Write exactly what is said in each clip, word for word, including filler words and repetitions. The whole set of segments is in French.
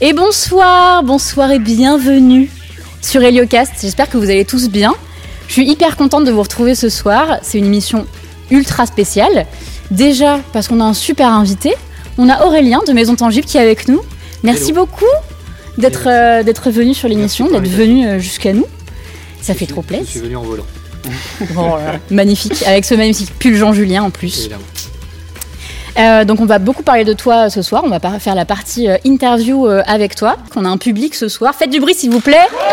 Et bonsoir, bonsoir et bienvenue sur Heliocast. J'espère que vous allez tous bien. Je suis hyper contente de vous retrouver ce soir. C'est une émission ultra spéciale. Déjà parce qu'on a un super invité. On a Aurélien de Maison Tangible qui est avec nous. Merci Hello. beaucoup d'être, euh, d'être venu sur l'émission, d'être venu euh, jusqu'à nous. Ça je fait suis, trop plaisir. Je suis venu en volant. Bon, euh, magnifique, avec ce magnifique pull Jean Julien en plus. Euh, donc on va beaucoup parler de toi ce soir. On va pas faire la partie euh, interview euh, avec toi. On a un public ce soir. Faites du bruit s'il vous plaît. Oh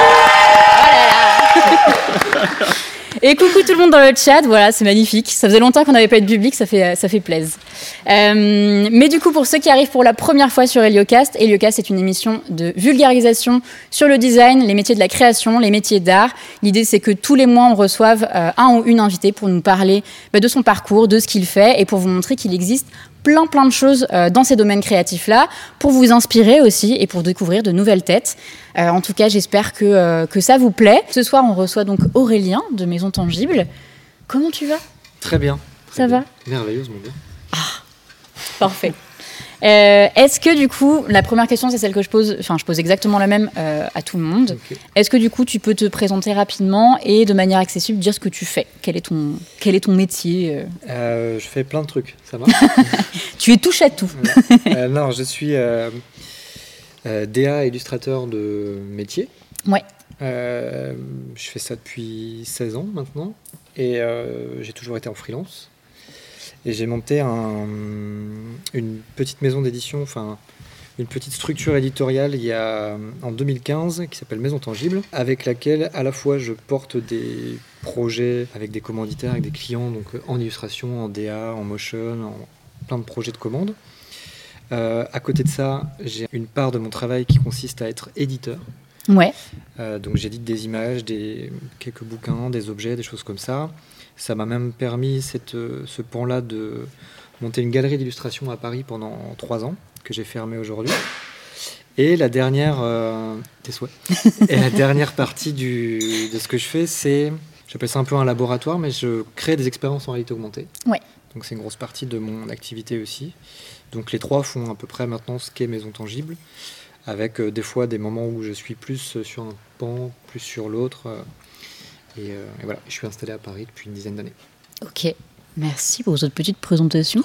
là là. Et coucou tout le monde dans le chat, voilà, c'est magnifique. Ça faisait longtemps qu'on n'avait pas eu de public, ça fait, ça fait plaisir. Euh, mais du coup, pour ceux qui arrivent pour la première fois sur Heliocast, Heliocast est une émission de vulgarisation sur le design, les métiers de la création, les métiers d'art. L'idée, c'est que tous les mois, on reçoive euh, un ou une invitée pour nous parler bah, de son parcours, de ce qu'il fait et pour vous montrer qu'il existe plein plein de choses euh, dans ces domaines créatifs-là, pour vous inspirer aussi et pour découvrir de nouvelles têtes. Euh, en tout cas, j'espère que, euh, que ça vous plaît. Ce soir, on reçoit donc Aurélien de Maison Tangible. Comment tu vas ? Très bien. Ça bien. va ? Merveilleusement bien. Ah, parfait. Euh, est-ce que du coup, la première question, c'est celle que je pose, enfin je pose exactement la même euh, à tout le monde. Okay. Est-ce que du coup, tu peux te présenter rapidement et de manière accessible dire ce que tu fais ? Quel est ton, quel est ton métier ? euh... Euh, Je fais plein de trucs, ça va. Tu es touche à tout. euh, Non, je suis euh, euh, D A illustrateur de métier. Ouais. Euh, je fais ça depuis seize ans maintenant et euh, j'ai toujours été en freelance. Et j'ai monté un, une petite maison d'édition, enfin une petite structure éditoriale il y a, en deux mille quinze qui s'appelle Maison Tangible, avec laquelle à la fois je porte des projets avec des commanditaires, avec des clients, donc en illustration, en D A, en motion, en plein de projets de commandes. Euh, à côté de ça, j'ai une part de mon travail qui consiste à être éditeur. Ouais. Euh, donc j'édite des images, des, quelques bouquins, des objets, des choses comme ça. Ça m'a même permis, cette, ce pan-là, de monter une galerie d'illustration à Paris pendant trois ans, que j'ai fermée aujourd'hui. Et la dernière, euh, tes souhaits. Et la dernière partie du, de ce que je fais, c'est, j'appelle ça un peu un laboratoire, mais je crée des expériences en réalité augmentée. Ouais. Donc c'est une grosse partie de mon activité aussi. Donc les trois font à peu près maintenant ce qu'est Maison Tangible, avec euh, des fois des moments où je suis plus sur un pan, plus sur l'autre. Euh, Et, euh, et voilà, je suis installé à Paris depuis une dizaine d'années. Ok, merci pour cette petite présentation.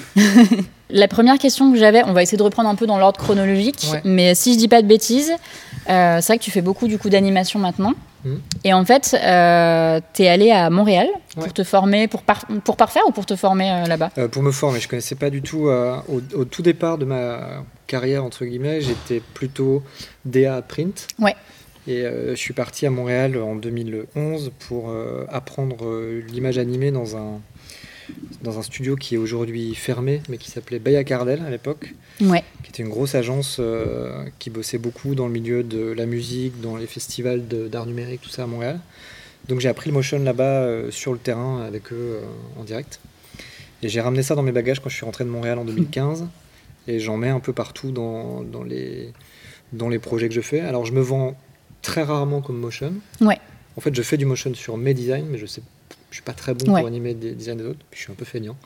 La première question que j'avais, on va essayer de reprendre un peu dans l'ordre chronologique, ouais. Mais si je dis pas de bêtises, euh, c'est vrai que tu fais beaucoup du coup d'animation maintenant. Mmh. Et en fait, euh, tu es allé à Montréal pour ouais. te former, pour, par, pour parfaire ou pour te former euh, là-bas ? euh, Pour me former, je connaissais pas du tout. Euh, au, au tout départ de ma carrière, entre guillemets, j'étais plutôt D A print. Ouais. Et euh, je suis parti à Montréal en deux mille onze pour euh, apprendre euh, l'image animée dans un, dans un studio qui est aujourd'hui fermé, mais qui s'appelait Baya Cardel à l'époque, ouais. qui était une grosse agence euh, qui bossait beaucoup dans le milieu de la musique, dans les festivals de, d'art numérique, tout ça à Montréal. Donc j'ai appris le motion là-bas euh, sur le terrain avec eux euh, en direct. Et j'ai ramené ça dans mes bagages quand je suis rentré de Montréal en deux mille quinze. Et j'en mets un peu partout dans, dans, les, dans les projets que je fais. Alors je me vends très rarement comme motion. Ouais. En fait, je fais du motion sur mes designs, mais je sais, je suis pas très bon ouais. pour animer des designs des autres. Puis je suis un peu feignant.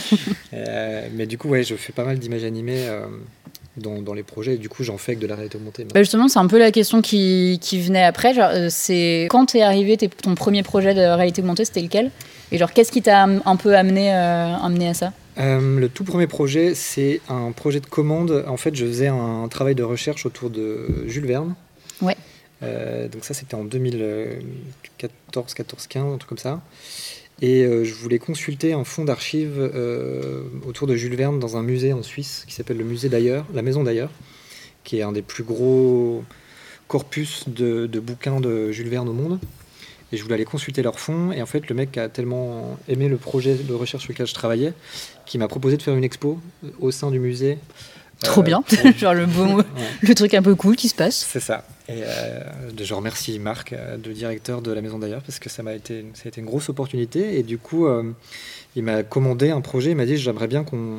euh, mais du coup, ouais, je fais pas mal d'images animées euh, dans, dans les projets. Et du coup, j'en fais avec de la réalité augmentée. Bah justement, c'est un peu la question qui, qui venait après. Genre, c'est quand t'es arrivé, t'es, ton premier projet de réalité augmentée, c'était lequel ? Et genre, qu'est-ce qui t'a un peu amené, euh, amené à ça ? Euh, le tout premier projet, c'est un projet de commande. En fait, je faisais un travail de recherche autour de Jules Verne. Ouais. Euh, donc ça c'était en deux mille quatorze, quatorze, quinze, un truc comme ça. Et euh, je voulais consulter un fonds d'archives euh, autour de Jules Verne dans un musée en Suisse qui s'appelle le musée d'Ailleurs, la Maison d'Ailleurs, qui est un des plus gros corpus de, de bouquins de Jules Verne au monde. Et je voulais aller consulter leur fonds. Et en fait, le mec a tellement aimé le projet de recherche sur lequel je travaillais qu'il m'a proposé de faire une expo au sein du musée. Trop euh, bien, pour... genre le, beau, ouais. le truc un peu cool qui se passe. C'est ça. Et euh, je remercie Marc, le directeur de la Maison d'Ailleurs, parce que ça m'a été, ça a été une grosse opportunité. Et du coup, euh, il m'a commandé un projet. Il m'a dit, j'aimerais bien qu'on...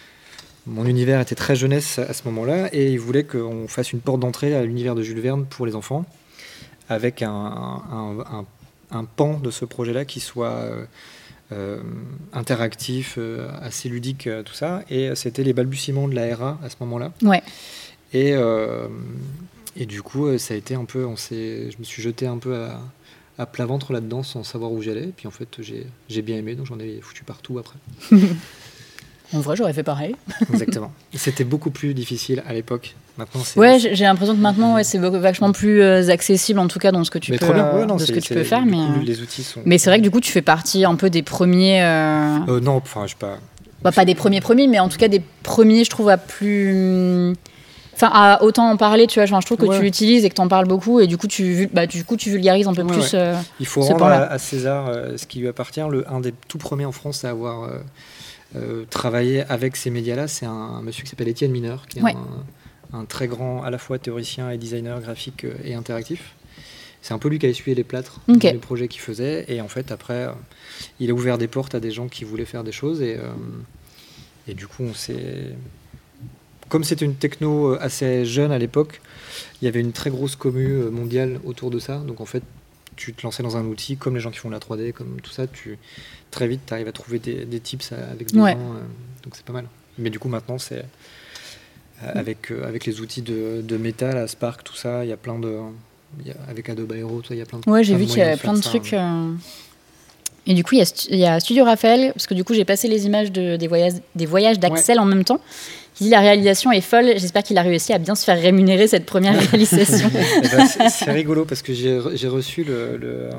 Mon univers était très jeunesse à ce moment-là, et il voulait qu'on fasse une porte d'entrée à l'univers de Jules Verne pour les enfants, avec un, un, un, un pan de ce projet-là qui soit... Euh, Euh, interactif, euh, assez ludique, euh, tout ça. Et c'était les balbutiements de la R A à ce moment-là. Ouais. Et, euh, et du coup, ça a été un peu, on s'est, je me suis jeté un peu à, à plat ventre là-dedans sans savoir où j'allais. Et puis en fait, j'ai, j'ai bien aimé, donc j'en ai foutu partout après. En vrai, j'aurais fait pareil. Exactement. C'était beaucoup plus difficile à l'époque. Maintenant, c'est... Ouais, j'ai l'impression que maintenant, ouais, c'est vachement plus euh, accessible, en tout cas, dans ce que tu mais peux, trop bien. Ouais, non, de ce que tu peux faire. Du mais, coup, les outils sont... mais c'est vrai que du coup, tu fais partie un peu des premiers... Euh... Euh, non, enfin, je sais pas... Bah, pas des premiers premiers, mais en tout cas des premiers, je trouve, à plus... Enfin, à autant en parler, tu vois. Genre, je trouve que ouais. tu l'utilises et que tu en parles beaucoup, et du coup, tu, bah, du coup, tu vulgarises un peu ouais, plus. Ouais. Euh, Il faut rendre à, à César euh, ce qui lui appartient. Le, un des tout premiers en France à avoir... Euh, Euh, travailler avec ces médias-là, c'est un, un monsieur qui s'appelle Étienne Mineur, qui est ouais. un, un très grand à la fois théoricien et designer graphique euh, et interactif. C'est un peu lui qui a essuyé les plâtres okay. dans les projets qu'il faisait, et en fait après, euh, il a ouvert des portes à des gens qui voulaient faire des choses, et, euh, et du coup on s'est... Comme c'était une techno assez jeune à l'époque, il y avait une très grosse commu mondiale autour de ça, donc en fait tu te lançais dans un outil, comme les gens qui font de la trois D, comme tout ça, tu, très vite, tu arrives à trouver des, des tips avec des ouais. gens, euh, donc c'est pas mal. Mais du coup, maintenant, c'est euh, avec, euh, avec les outils de, de Meta, la Spark, tout ça, il y a plein de... Y a, avec Adobe Aero, il y a plein de Ouais, j'ai vu qu'il y a plein de ça, trucs... Euh... Et du coup, il y, y a Studio Raphaël, parce que du coup, j'ai passé les images de, des voyages, des voyages d'Axel ouais. en même temps. Il dit la réalisation est folle, j'espère qu'il a réussi à bien se faire rémunérer cette première réalisation. ben, c'est, c'est rigolo parce que j'ai, j'ai reçu le, le,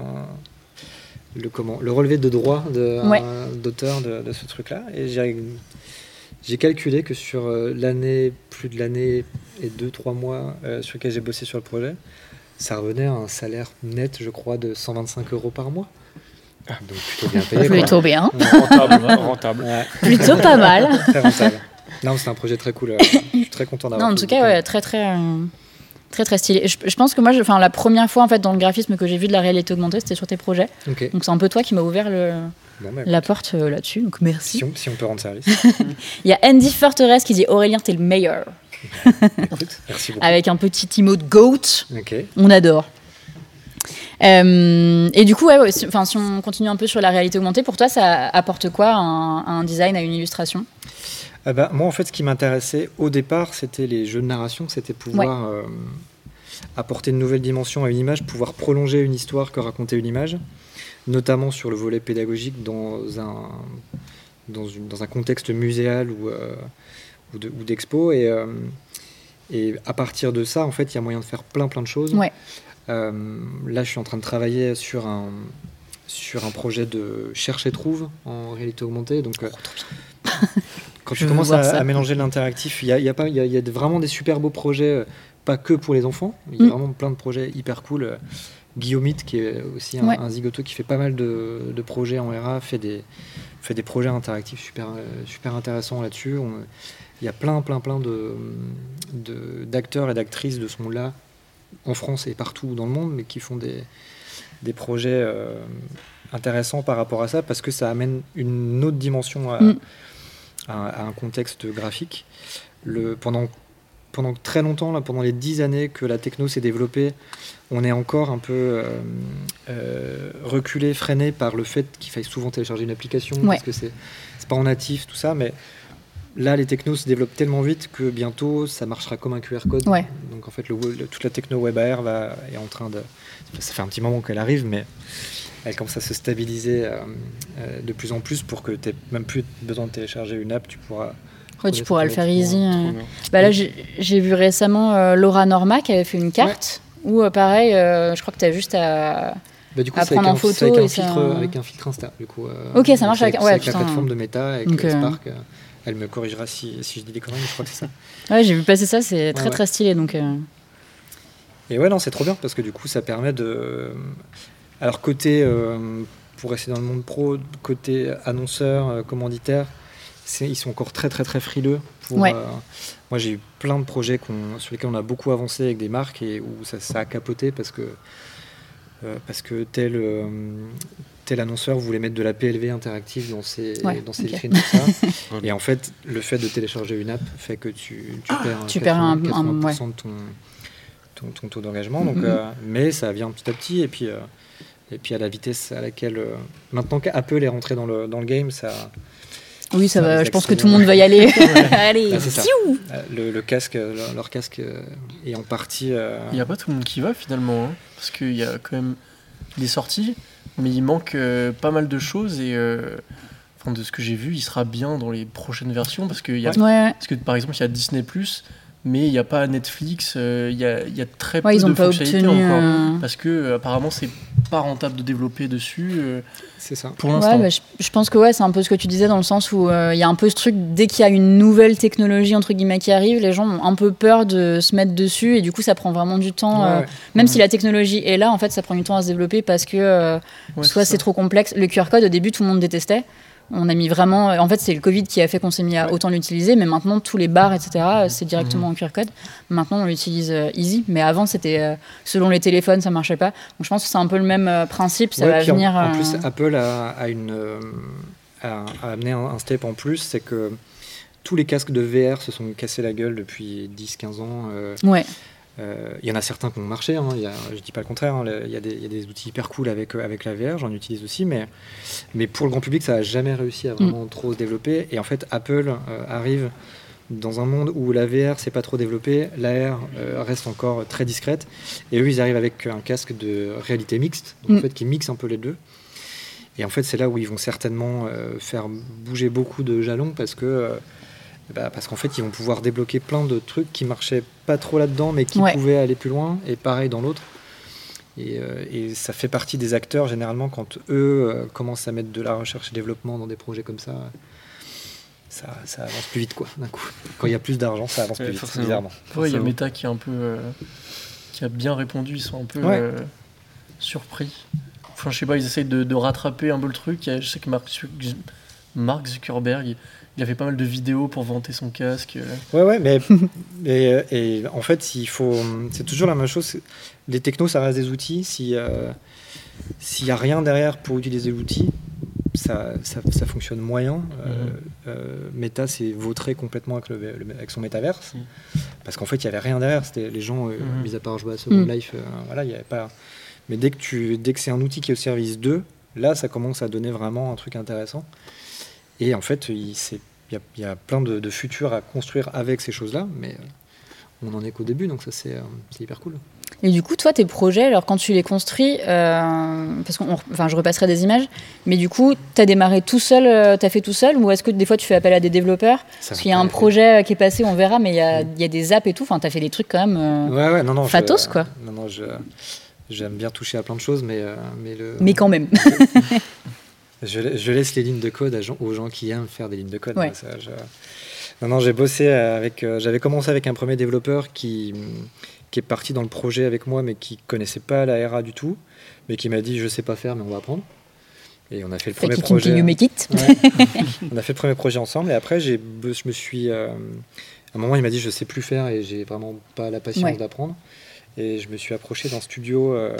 le, comment, le relevé de droit de, ouais. un, d'auteur de, de ce truc-là, et j'ai, j'ai calculé que sur l'année, plus de l'année et deux, trois mois euh, sur lequel j'ai bossé sur le projet, ça revenait à un salaire net, je crois, de cent vingt-cinq euros par mois. Donc plutôt bien payé. Plutôt bien. Rentable. rentable. Ouais. Plutôt pas mal. Très rentable. Non, c'est un projet très cool. Je suis très content d'avoir. Non, en tout cas, ouais, très, très, euh, très, très stylé. Je, je pense que moi, je, la première fois en fait dans le graphisme que j'ai vu de la réalité augmentée, c'était sur tes projets. Okay. Donc c'est un peu toi qui m'a ouvert le, bon, bah, la porte euh, là-dessus. Donc merci. Si on, si on peut rendre service. Il y a Andy Forteresse qui dit Aurélien, t'es le meilleur. Écoute, merci beaucoup. Avec un petit emote goat. Okay. On adore. Euh, et du coup, ouais, ouais, si, si on continue un peu sur la réalité augmentée, pour toi, ça apporte quoi un, un design à une illustration? Ah bah, moi, en fait, ce qui m'intéressait au départ, c'était les jeux de narration, c'était pouvoir ouais. euh, apporter une nouvelle dimension à une image, pouvoir prolonger une histoire que raconter une image, notamment sur le volet pédagogique dans un, dans une, dans un contexte muséal ou, euh, ou, de, ou d'expo. Et, euh, et à partir de ça, en fait, il y a moyen de faire plein, plein de choses. Ouais. Euh, là, je suis en train de travailler sur un, sur un projet de cherche et trouve en réalité augmentée. Donc, euh, quand tu commences à, à mélanger l'interactif, il y a, y a, pas, y a, y a vraiment des super beaux projets, euh, pas que pour les enfants. Il y a mm. vraiment plein de projets hyper cool. Euh, Guillaumite, qui est aussi un, ouais. un zigoto qui fait pas mal de, de projets en R A, fait des, fait des projets interactifs super, euh, super intéressants là-dessus. Il y a plein, plein, plein de, de, d'acteurs et d'actrices de ce monde-là, en France et partout dans le monde, mais qui font des, des projets euh, intéressants par rapport à ça, parce que ça amène une autre dimension à, mm. à, à un contexte graphique. Le, pendant, pendant très longtemps, là, pendant les dix années que la techno s'est développée, on est encore un peu euh, euh, reculé, freiné par le fait qu'il faille souvent télécharger une application, ouais. parce que c'est, c'est pas en natif, tout ça, mais là, les technos se développent tellement vite que bientôt, ça marchera comme un Q R code. Ouais. Donc, en fait, le, le, toute la techno WebAR va, est en train de... Ça fait un petit moment qu'elle arrive, mais elle commence à se stabiliser euh, euh, de plus en plus pour que tu n'aies même plus besoin de télécharger une app. Tu pourras... Ouais, tu pourras le faire easy. Euh... Bah, là, j'ai, j'ai vu récemment euh, Laura Norma qui avait fait une carte ouais. où, euh, pareil, euh, je crois que tu as juste à... Bah, du coup, à c'est prendre avec en un, photo. avec un, et filtre, ça... avec un filtre Insta. Du coup, euh, ok, ça marche avec, avec, ouais, avec la plateforme de Meta, avec donc, euh, euh... Spark. Euh, elle me corrigera si, si je dis des conneries, mais je crois que c'est ça. Ouais, j'ai vu passer ça, c'est très ouais, très stylé. Donc, euh... Et ouais, non, c'est trop bien parce que du coup, ça permet de. Alors, côté, euh, pour rester dans le monde pro, côté annonceur, euh, commanditaire, c'est, ils sont encore très, très, très frileux. Pour, ouais. euh, moi, j'ai eu plein de projets qu'on, sur lesquels on a beaucoup avancé avec des marques et où ça, ça a capoté parce que, euh, parce que tel. Euh, tel annonceur voulait mettre de la P L V interactive dans ses, ouais, dans ses okay. vitrines, tout ça. Et en fait, le fait de télécharger une app fait que tu, tu perds tu quatre-vingts, perds un, quatre-vingts pour cent un, ouais. de ton, ton, ton taux d'engagement. Donc, mm-hmm. euh, mais ça vient petit à petit. Et puis, euh, et puis à la vitesse à laquelle... Euh, maintenant qu'Apple est rentré dans le, dans le game, ça, Oui, ça, ça va. les Je pense que accélère. tout le monde va y aller. Allez, Ah, c'est ça. fiou. Euh, le, le casque, leur, leur casque euh, est en partie. euh, Il n'y a pas tout le monde qui va finalement, hein, parce qu'il y a quand même des sorties, mais il manque euh, pas mal de choses et euh, enfin, de ce que j'ai vu, il sera bien dans les prochaines versions parce que, il y a, Ouais. parce que par exemple il y a Disney plus, mais il n'y a pas Netflix, euh, il, y a, il y a très Ouais, peu ils de ont pas fonctionnalités obtenu. encore euh, parce que euh, apparemment c'est pas rentable de développer dessus euh, C'est ça. pour l'instant. Ouais, bah, je, je pense que ouais, c'est un peu ce que tu disais dans le sens où il euh, y a un peu ce truc, dès qu'il y a une nouvelle technologie entre guillemets qui arrive, les gens ont un peu peur de se mettre dessus et du coup ça prend vraiment du temps. Ouais, euh, ouais. même Mhm. si la technologie est là, en fait ça prend du temps à se développer parce que euh, Ouais, soit c'est c'est ça. trop complexe. Le Q R code au début tout le monde détestait. On a mis vraiment. En fait, c'est le Covid qui a fait qu'on s'est mis à Ouais. autant l'utiliser, mais maintenant tous les bars, et cetera, c'est directement en Q R code. Maintenant, on l'utilise euh, easy, mais avant, c'était euh, selon les téléphones, ça marchait pas. Donc, je pense que c'est un peu le même euh, principe. Ça Ouais, va puis en- venir. En, euh, plus, Apple a, a une, euh, a, a amené un, un step en plus, c'est que tous les casques de V R se sont cassés la gueule depuis dix quinze ans. euh, Ouais. Euh, Il y en a certains qui ont marché, hein, il y a, je dis pas le contraire, hein, le- il y, a des- il y a des outils hyper cool avec, euh, avec la V R, j'en utilise aussi, mais, mais pour le grand public, ça n'a jamais réussi à vraiment trop se développer. Et en fait, Apple euh, arrive dans un monde où la V R s'est pas trop développée, l'A R euh, reste encore très discrète, et eux, ils arrivent avec un casque de réalité mixte, donc, Mm. en fait, qui mixe un peu les deux. Et en fait, c'est là où ils vont certainement euh, faire bouger beaucoup de jalons parce que euh, bah, parce qu'en fait, ils vont pouvoir débloquer plein de trucs qui marchaient pas trop là-dedans, mais qui Ouais. pouvaient aller plus loin, et pareil dans l'autre. Et, euh, et ça fait partie des acteurs, généralement, quand eux euh, commencent à mettre de la recherche et développement dans des projets comme ça, ça, ça avance plus vite, quoi, d'un coup. Quand il y a plus d'argent, ça avance Ouais, plus vite, forcément. bizarrement. Ouais, il y a Forcément. Meta qui est un peu euh, qui a bien répondu, ils sont un peu Ouais. euh, surpris. Enfin, je sais pas, ils essayent de, de rattraper un peu le truc. Il y a- je sais que Mark, Zuc- Mark Zuckerberg, il, il a fait pas mal de vidéos pour vanter son casque. euh. Ouais, ouais, mais et, euh, et en fait, il faut, c'est toujours la même chose. c'est- Les technos, ça reste des outils. Si euh, s'il y a rien derrière pour utiliser l'outil, ça, ça, ça fonctionne moyen. Euh, Mhm. euh, Meta s'est vautré complètement avec, le, le- avec son métaverse, Mhm. parce qu'en fait, il y avait rien derrière. C'était les gens, euh, Mhm. mis à part jouer à Second Mhm. Life, euh, voilà, il y avait pas. Mais dès que tu, dès que c'est un outil qui est au service d'eux, là, ça commence à donner vraiment un truc intéressant. Et en fait, il c'est- il y, a- il y a plein de, de futurs à construire avec ces choses-là, mais euh, on en est qu'au début, donc ça c'est euh, c'est hyper cool. Et du coup, toi, tes projets, alors quand tu les construis, euh, parce que enfin, je repasserai des images, mais du coup, tu as démarré tout seul, euh, tu as fait tout seul, ou est-ce que des fois tu fais appel à des développeurs? Ça Parce va qu'il y a pas un aller. projet qui est passé, on verra, mais il y a, il y a des apps et tout, enfin, tu as fait des trucs quand même. euh, Ouais, ouais, non, non. je- Fatos, quoi. Non, non, je, j'aime bien toucher à plein de choses, mais, euh, mais le. Mais quand même. Je, la- je laisse les lignes de code à gens- aux gens qui aiment faire des lignes de code. Ouais. moi, ça, je- Non, non, j'ai bossé avec. euh, j'avais commencé avec un premier développeur qui, qui est parti dans le projet avec moi, mais qui connaissait pas la R A du tout, mais qui m'a dit je sais pas faire, mais on va apprendre. Et on a fait le premier Fake it projet. until you make it. Ouais. On a fait le premier projet ensemble, et après, j'ai, je me suis. euh, à un moment, il m'a dit je sais plus faire, et j'ai vraiment pas la patience Ouais. d'apprendre. Et je me suis approché d'un studio euh,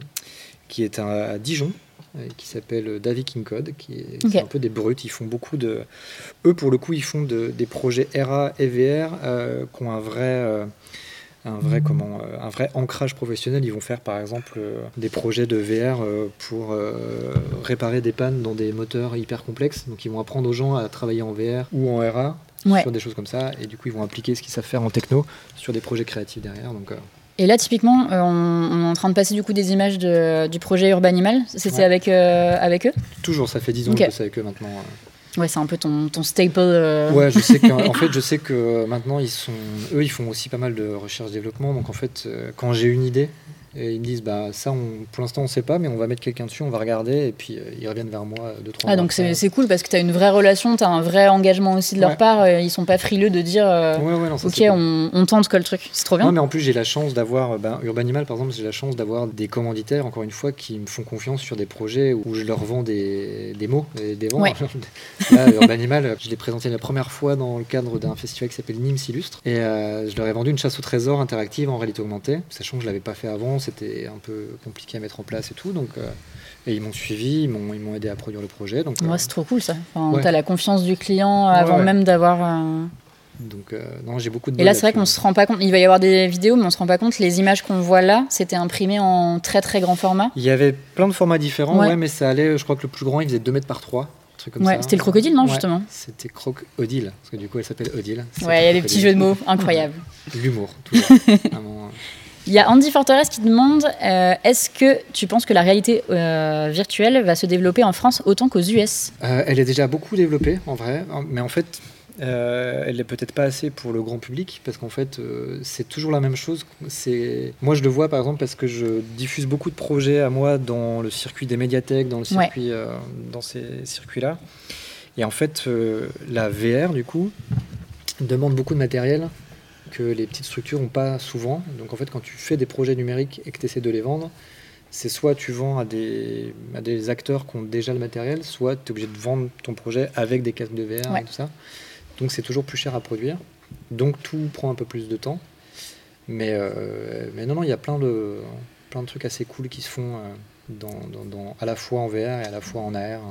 qui est à, à Dijon, euh, qui s'appelle Davi King Code, qui est, Ok. c'est un peu des brutes. Ils font beaucoup de. Eux, pour le coup, ils font de- des projets R A et V R euh, qui ont un vrai. euh, un vrai, comment, euh, un vrai ancrage professionnel. Ils vont faire par exemple euh, des projets de V R euh, pour euh, réparer des pannes dans des moteurs hyper complexes. Donc ils vont apprendre aux gens à travailler en V R ou en R A Ouais. sur des choses comme ça. Et du coup, ils vont appliquer ce qu'ils savent faire en techno sur des projets créatifs derrière. Donc, euh, Et là, typiquement, euh, on, on est en train de passer du coup des images de- du projet Urbanimal. C'était Ouais. avec, euh, avec eux? toujours, ça fait dix ans Ok. que je bosse avec eux maintenant. euh. Ouais, c'est un peu ton, ton staple. euh, Ouais, je sais qu'en en fait, je sais que maintenant, ils sont, eux, ils font aussi pas mal de recherche-développement. Donc, en fait, euh, quand j'ai une idée, et ils me disent, bah, ça, on, pour l'instant, on sait pas, mais on va mettre quelqu'un dessus, on va regarder, et puis euh, ils reviennent vers moi deux, trois Ah, mois donc après. c'est c'est cool parce que tu as une vraie relation, tu as un vrai engagement aussi de leur Ouais. part. euh, Ils sont pas frileux de dire euh, Ouais, ouais, non, ça, ok, c'est cool. on, on tente quoi le truc. C'est trop bien. Ouais, mais en plus, j'ai la chance d'avoir, euh, ben, Urbanimal, par exemple, j'ai la chance d'avoir des commanditaires, encore une fois, qui me font confiance sur des projets où je leur vends des, des mots, et des vents. Ouais. Là, Urbanimal, je l'ai présenté la première fois dans le cadre d'un festival qui s'appelle Nîmes Illustre. Et euh, je leur ai vendu une chasse au trésor interactive en réalité augmentée, sachant que je l'avais pas fait avant, c'était un peu compliqué à mettre en place et tout. Donc, euh, et ils m'ont suivi, ils m'ont, ils m'ont aidé à produire le projet. Donc, Ouais, euh, c'est trop cool ça. Enfin, Ouais. Tu as la confiance du client Ouais, avant ouais. même d'avoir. euh, donc euh, non, j'ai beaucoup de Et là, bol c'est vrai qu'on là-dessus. se rend pas compte. Il va y avoir des vidéos, mais on se rend pas compte. Les images qu'on voit là, c'était imprimé en très très grand format. Il y avait plein de formats différents, Ouais. ouais, mais ça allait, je crois que le plus grand, il faisait deux mètres par trois. truc comme ouais, ça. C'était le crocodile, non, ouais, justement C'était Croc-Odile, parce que du coup, elle s'appelle Odile. Ouais, il y a des petits jeux de mots incroyables. L'humour, toujours. Vraiment. Il y a Andy Forteresse qui demande euh, est-ce que tu penses que la réalité euh, virtuelle va se développer en France autant qu'aux U S? euh, Elle est déjà beaucoup développée, en vrai, mais en fait, euh, elle n'est peut-être pas assez pour le grand public, parce qu'en fait, euh, c'est toujours la même chose. C'est... Moi, je le vois, par exemple, parce que je diffuse beaucoup de projets à moi dans le circuit des médiathèques, dans, le circuit, ouais. euh, dans ces circuits-là. Et en fait, euh, la V R, du coup, demande beaucoup de matériel que les petites structures n'ont pas souvent. Donc en fait, quand tu fais des projets numériques et que tu essaies de les vendre, c'est soit tu vends à des, à des acteurs qui ont déjà le matériel, soit tu es obligé de vendre ton projet avec des casques de V R ouais. et tout ça. Donc c'est toujours plus cher à produire. Donc tout prend un peu plus de temps. Mais, euh, mais non, non, il y a plein de, plein de trucs assez cool qui se font euh, dans, dans, dans, à la fois en V R et à la fois en A R.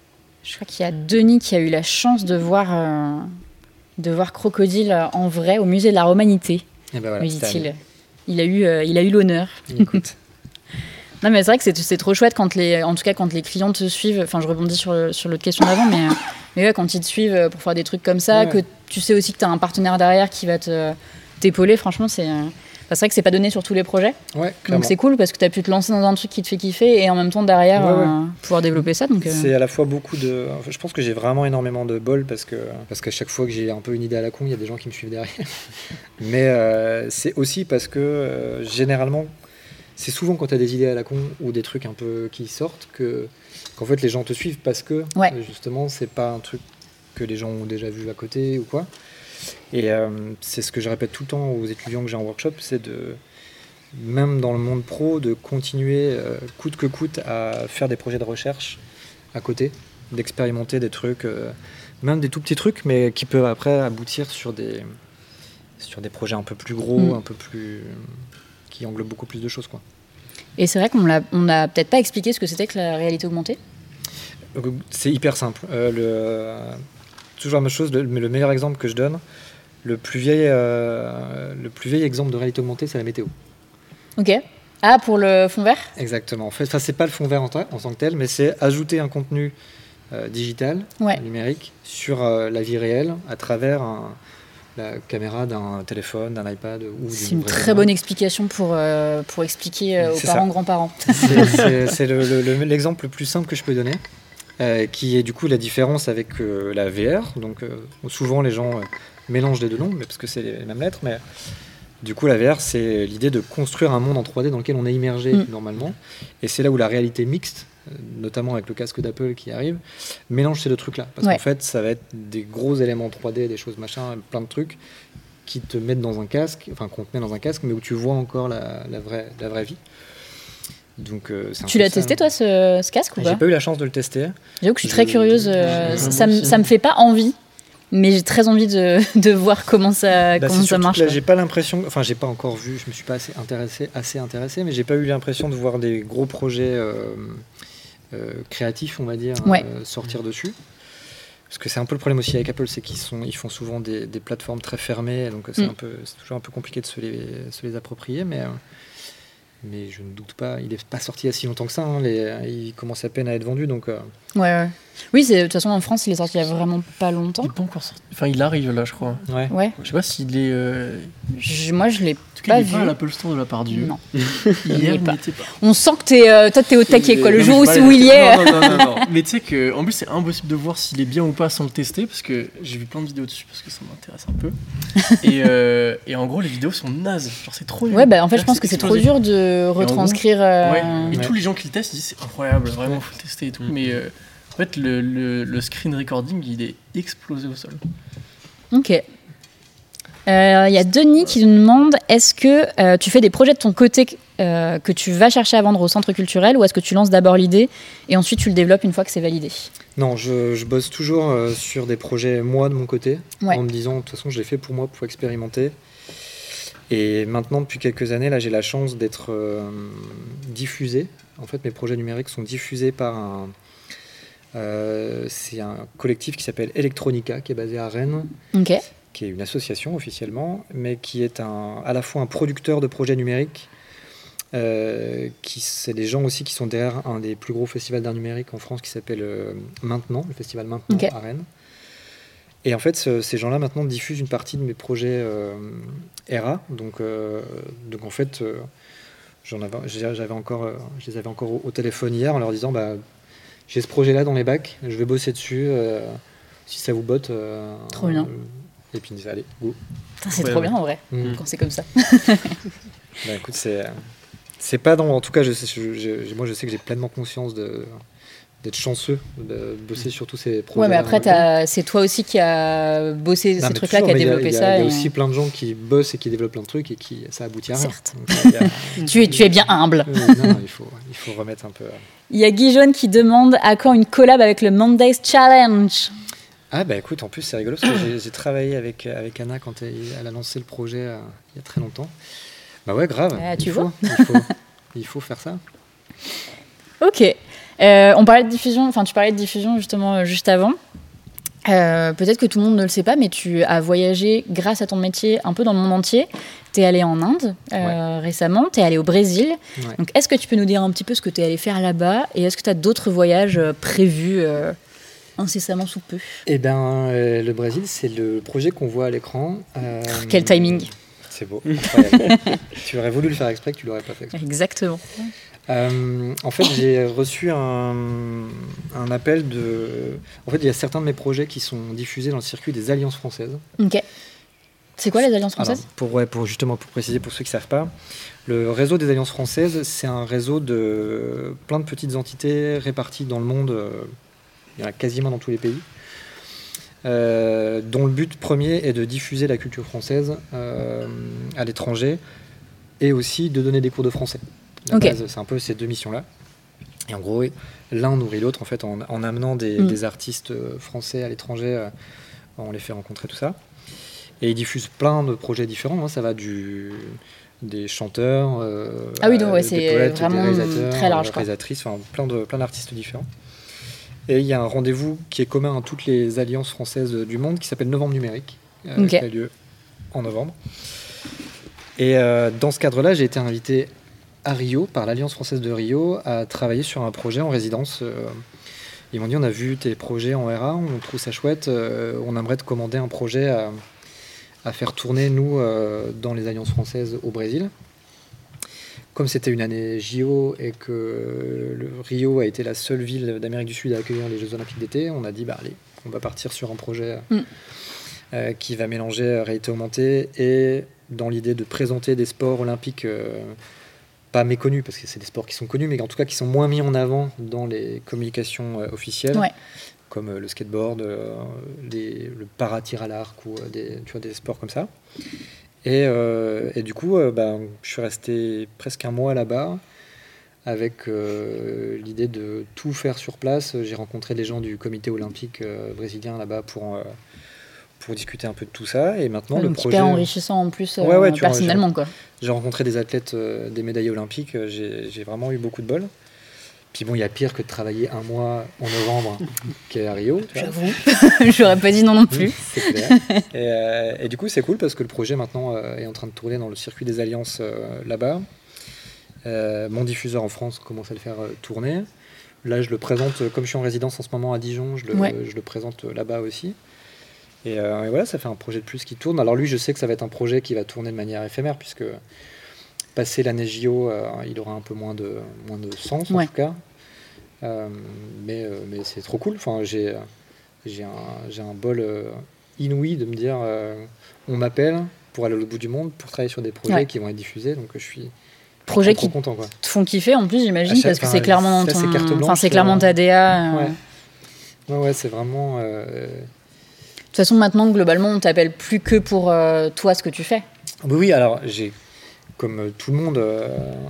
Je crois qu'il y a Denis qui a eu la chance de voir... Euh... de voir Crocodile en vrai au musée de la Romanité, ben voilà, me dit-il. Il a eu, euh, il a eu l'honneur. Écoute. Non, mais c'est vrai que c'est, c'est trop chouette quand les, en tout cas quand les clients te suivent. Enfin, je rebondis sur, sur l'autre question d'avant, mais, mais ouais, quand ils te suivent pour faire des trucs comme ça, ouais. que tu sais aussi que tu as un partenaire derrière qui va te, t'épauler, franchement, c'est... Enfin, c'est vrai que c'est pas donné sur tous les projets. Ouais, donc c'est cool parce que tu as pu te lancer dans un truc qui te fait kiffer et en même temps derrière ouais, ouais. Euh, pouvoir développer ça. Donc, euh... C'est à la fois beaucoup de... Enfin, je pense que j'ai vraiment énormément de bol parce, que, parce qu'à chaque fois que j'ai un peu une idée à la con, il y a des gens qui me suivent derrière. Mais euh, c'est aussi parce que euh, généralement, c'est souvent quand tu as des idées à la con ou des trucs un peu qui sortent que, qu'en fait les gens te suivent parce que ouais. justement c'est pas un truc que les gens ont déjà vu à côté ou quoi. Et euh, c'est ce que je répète tout le temps aux étudiants que j'ai en workshop, c'est de, même dans le monde pro, de continuer euh, coûte que coûte à faire des projets de recherche à côté, d'expérimenter des trucs, euh, même des tout petits trucs, mais qui peuvent après aboutir sur des, sur des projets un peu plus gros, mmh. un peu plus, qui englobent beaucoup plus de choses, quoi. Et c'est vrai qu'on l'a, on n'a peut-être pas expliqué ce que c'était que la réalité augmentée. C'est hyper simple. Euh, le, euh, toujours la même chose, le, mais le meilleur exemple que je donne, Le plus, vieil, euh, le plus vieil exemple de réalité augmentée, c'est la météo. Ok. Ah, pour le fond vert ? Exactement. En fait, enfin, c'est pas le fond vert en, ta- en tant que tel, mais c'est ajouter un contenu euh, digital, ouais. numérique, sur euh, la vie réelle, à travers un, la caméra d'un téléphone, d'un iPad ou C'est d'une une très bonne explication pour, euh, pour expliquer euh, aux c'est parents, ça. grands-parents. C'est, c'est, c'est le, le, l'exemple le plus simple que je peux donner, euh, qui est du coup la différence avec euh, la V R. Donc, euh, souvent, les gens... Euh, mélange des deux noms, mais parce que c'est les mêmes lettres, mais du coup la V R c'est l'idée de construire un monde en trois D dans lequel on est immergé mmh. normalement, et c'est là où la réalité mixte, notamment avec le casque d'Apple qui arrive, mélange ces deux trucs là, parce ouais. qu'en fait ça va être des gros éléments trois D, des choses machin, plein de trucs qui te mettent dans un casque, enfin qu'on te met dans un casque, mais où tu vois encore la, la, vraie, la vraie vie. Donc, euh, c'est tu l'as ça, testé toi ce, ce casque ou pas ? J'ai pas eu la chance de le tester. J'avoue que je suis très je... curieuse, euh, je... ça, me, ça me fait pas envie. Mais j'ai très envie de, de voir comment ça, bah, comment ça marche. Là, j'ai pas l'impression, enfin, j'ai pas encore vu, je me suis pas assez intéressé, assez intéressé, mais j'ai pas eu l'impression de voir des gros projets euh, euh, créatifs, on va dire, ouais. euh, sortir dessus. Parce que c'est un peu le problème aussi avec Apple, c'est qu'ils sont, ils font souvent des, des plateformes très fermées, donc c'est, mm. un peu, c'est toujours un peu compliqué de se les, se les approprier, mais. Euh, Mais je ne doute pas, il n'est pas sorti il y a si longtemps que ça, hein, les, il commence à peine à être vendu. Donc, euh... ouais, ouais. Oui, c'est, de toute façon en France il est sorti il n'y a vraiment pas longtemps. Il n'est pas encore sorti. Enfin, il arrive là, je crois. Ouais. ouais. Je ne sais pas s'il est. Euh... Je, moi je ne l'ai en tout cas, pas il vu. Il n'est pas à l'Apple Store de la part Dieu. Non. Hier, il pas. n'était pas. On sent que t'es, euh, toi tu es au taquet, quoi. Le non, jour où, où il y est. Non, non, non, non, non. Mais tu sais qu'en plus c'est impossible de voir s'il est bien ou pas sans le tester, parce que j'ai vu plein de vidéos dessus, parce que ça m'intéresse un peu. et, euh, et en gros, les vidéos sont nazes. Genre, c'est trop nul. Ouais, bah en fait, là, je pense que c'est trop dur de retranscrire. Euh... Ouais. Et ouais. tous les gens qui le testent, ils disent c'est incroyable, vraiment, faut le tester et tout. Mais euh, en fait, le, le, le screen recording, il est explosé au sol. Ok. Il euh, y a Denis qui nous demande est-ce que euh, tu fais des projets de ton côté euh, que tu vas chercher à vendre au centre culturel, ou est-ce que tu lances d'abord l'idée et ensuite tu le développes une fois que c'est validé ? Non, je, je bosse toujours euh, sur des projets moi de mon côté, ouais. en me disant de toute façon je l'ai fait pour moi, pour expérimenter. Et maintenant, depuis quelques années, là, j'ai la chance d'être euh, diffusé. En fait, mes projets numériques sont diffusés par un... Euh, c'est un collectif qui s'appelle Electronica, qui est basé à Rennes, okay. qui est une association officiellement, mais qui est un, à la fois un producteur de projets numériques Euh, qui, c'est des gens aussi qui sont derrière un des plus gros festivals d'art numérique en France qui s'appelle euh, Maintenant, le festival Maintenant Ok. à Rennes. Et en fait, ce, ces gens-là maintenant diffusent une partie de mes projets euh, R A. Donc, euh, donc en fait, euh, j'en avais, j'avais encore, euh, je les avais encore au, au téléphone hier en leur disant bah, j'ai ce projet-là dans les bacs, je vais bosser dessus. Euh, si ça vous botte. Euh, Trop bien. Euh, et puis ils disaient allez, go. Putain, c'est Ouais, trop ouais. bien en vrai, Mmh. quand c'est comme ça. Bah, écoute, c'est, c'est pas dans. En tout cas, je sais, je, je, moi je sais que j'ai pleinement conscience de. D'être chanceux, de bosser sur tous ces projets. Ouais, mais après, t'as... c'est toi aussi qui as bossé Non, ces mais trucs-là, toujours, qui a mais développé il y a, ça. Il y a et... aussi plein de gens qui bossent et qui développent plein de trucs et qui ça aboutit à rien. Certes. Donc, il y a- tu, es, tu es bien humble. Euh, non, il faut, il faut remettre un peu. Il y a Guy Jaune qui demande à quand une collab avec le Mondays Challenge. Ah bah écoute, en plus c'est rigolo parce que j'ai, j'ai travaillé avec, avec Anna quand elle, elle a lancé le projet euh, il y a très longtemps. Bah ouais, grave. Ah, tu il vois. faut, il, faut, il faut faire ça. Ok. Euh, on parlait de diffusion, enfin tu parlais de diffusion justement euh, juste avant. Euh, peut-être que tout le monde ne le sait pas, mais tu as voyagé grâce à ton métier un peu dans le monde entier. Tu es allé en Inde euh, ouais. récemment, tu es allé au Brésil. Ouais. Donc, est-ce que tu peux nous dire un petit peu ce que tu es allé faire là-bas et est-ce que tu as d'autres voyages euh, prévus euh, incessamment sous peu? Eh bien, euh, le Brésil, c'est le projet qu'on voit à l'écran. Euh, Quel timing! C'est beau, incroyable. Tu aurais voulu le faire exprès que tu l'aurais pas fait exprès. Exactement. Euh, en fait, j'ai reçu un, un appel de... En fait, il y a certains de mes projets qui sont diffusés dans le circuit des Alliances françaises. Ok. C'est quoi les Alliances françaises? Alors, pour, ouais, pour, justement, pour préciser, pour ceux qui ne savent pas, le réseau des Alliances françaises, c'est un réseau de plein de petites entités réparties dans le monde. Euh, il y en a quasiment dans tous les pays. Euh, dont le but premier est de diffuser la culture française euh, à l'étranger et aussi de donner des cours de français. La okay. base, c'est un peu ces deux missions-là. Et en gros, l'un nourrit l'autre en fait en, en amenant des, mm. des artistes français à l'étranger, euh, on les fait rencontrer tout ça. Et ils diffusent plein de projets différents. Hein. Ça va du des chanteurs, euh, ah oui, donc ouais, des c'est poètes, vraiment des réalisateurs, très large, réalisatrices, enfin plein de plein d'artistes différents. Et il y a un rendez-vous qui est commun à toutes les alliances françaises du monde qui s'appelle Novembre Numérique, euh, okay. qui a lieu en novembre. Et euh, dans ce cadre-là, j'ai été invité à Rio, par l'Alliance française de Rio, à travailler sur un projet en résidence. Euh, ils m'ont dit, on a vu tes projets en R A, on trouve ça chouette, euh, on aimerait te commander un projet à, à faire tourner, nous, euh, dans les Alliances françaises au Brésil. Comme c'était une année J O et que le Rio a été la seule ville d'Amérique du Sud à accueillir les Jeux Olympiques d'été, on a dit, bah allez, on va partir sur un projet mm. euh, qui va mélanger réalité augmentée et dans l'idée de présenter des sports olympiques euh, pas méconnus, parce que c'est des sports qui sont connus, mais en tout cas qui sont moins mis en avant dans les communications euh, officielles, ouais. comme euh, le skateboard, euh, les, le para-tir à l'arc, ou euh, des, tu vois, des sports comme ça. Et, euh, et du coup, euh, bah, je suis resté presque un mois là-bas, avec euh, l'idée de tout faire sur place. J'ai rencontré des gens du comité olympique euh, brésilien là-bas pour... Euh, pour discuter un peu de tout ça, et maintenant ouais, le donc projet... hyper enrichissant en plus euh, ouais, ouais, personnellement vois, quoi. J'ai rencontré des athlètes, euh, des médaillés olympiques, j'ai, j'ai vraiment eu beaucoup de bol. Puis bon, il y a pire que de travailler un mois en novembre qu'à Rio. Tu vois. J'avoue, j'aurais pas dit non non plus. C'est clair. et, euh, et du coup, c'est cool parce que le projet maintenant euh, est en train de tourner dans le circuit des alliances euh, là-bas. Euh, mon diffuseur en France commence à le faire euh, tourner. Là, je le présente, comme je suis en résidence en ce moment à Dijon, je le, ouais. je le présente là-bas aussi. Et, euh, et voilà, ça fait un projet de plus qui tourne. Alors lui, je sais que ça va être un projet qui va tourner de manière éphémère, puisque passer l'année J O, euh, il aura un peu moins de, moins de sens, en ouais. tout cas. Euh, mais, euh, mais c'est trop cool. Enfin, j'ai, j'ai, un, j'ai un bol euh, inouï de me dire, euh, on m'appelle pour aller au bout du monde, pour travailler sur des projets ouais. qui vont être diffusés. Donc je suis... Projets trop qui content, quoi. Te font kiffer, en plus, j'imagine, chaque, parce que c'est clairement, ton... enfin, c'est clairement ta D A. Euh... Ouais. ouais, ouais, c'est vraiment... Euh... De toute façon, maintenant, globalement, on t'appelle plus que pour euh, toi, ce que tu fais. Oui, oui, alors, j'ai, comme euh, tout le monde, euh,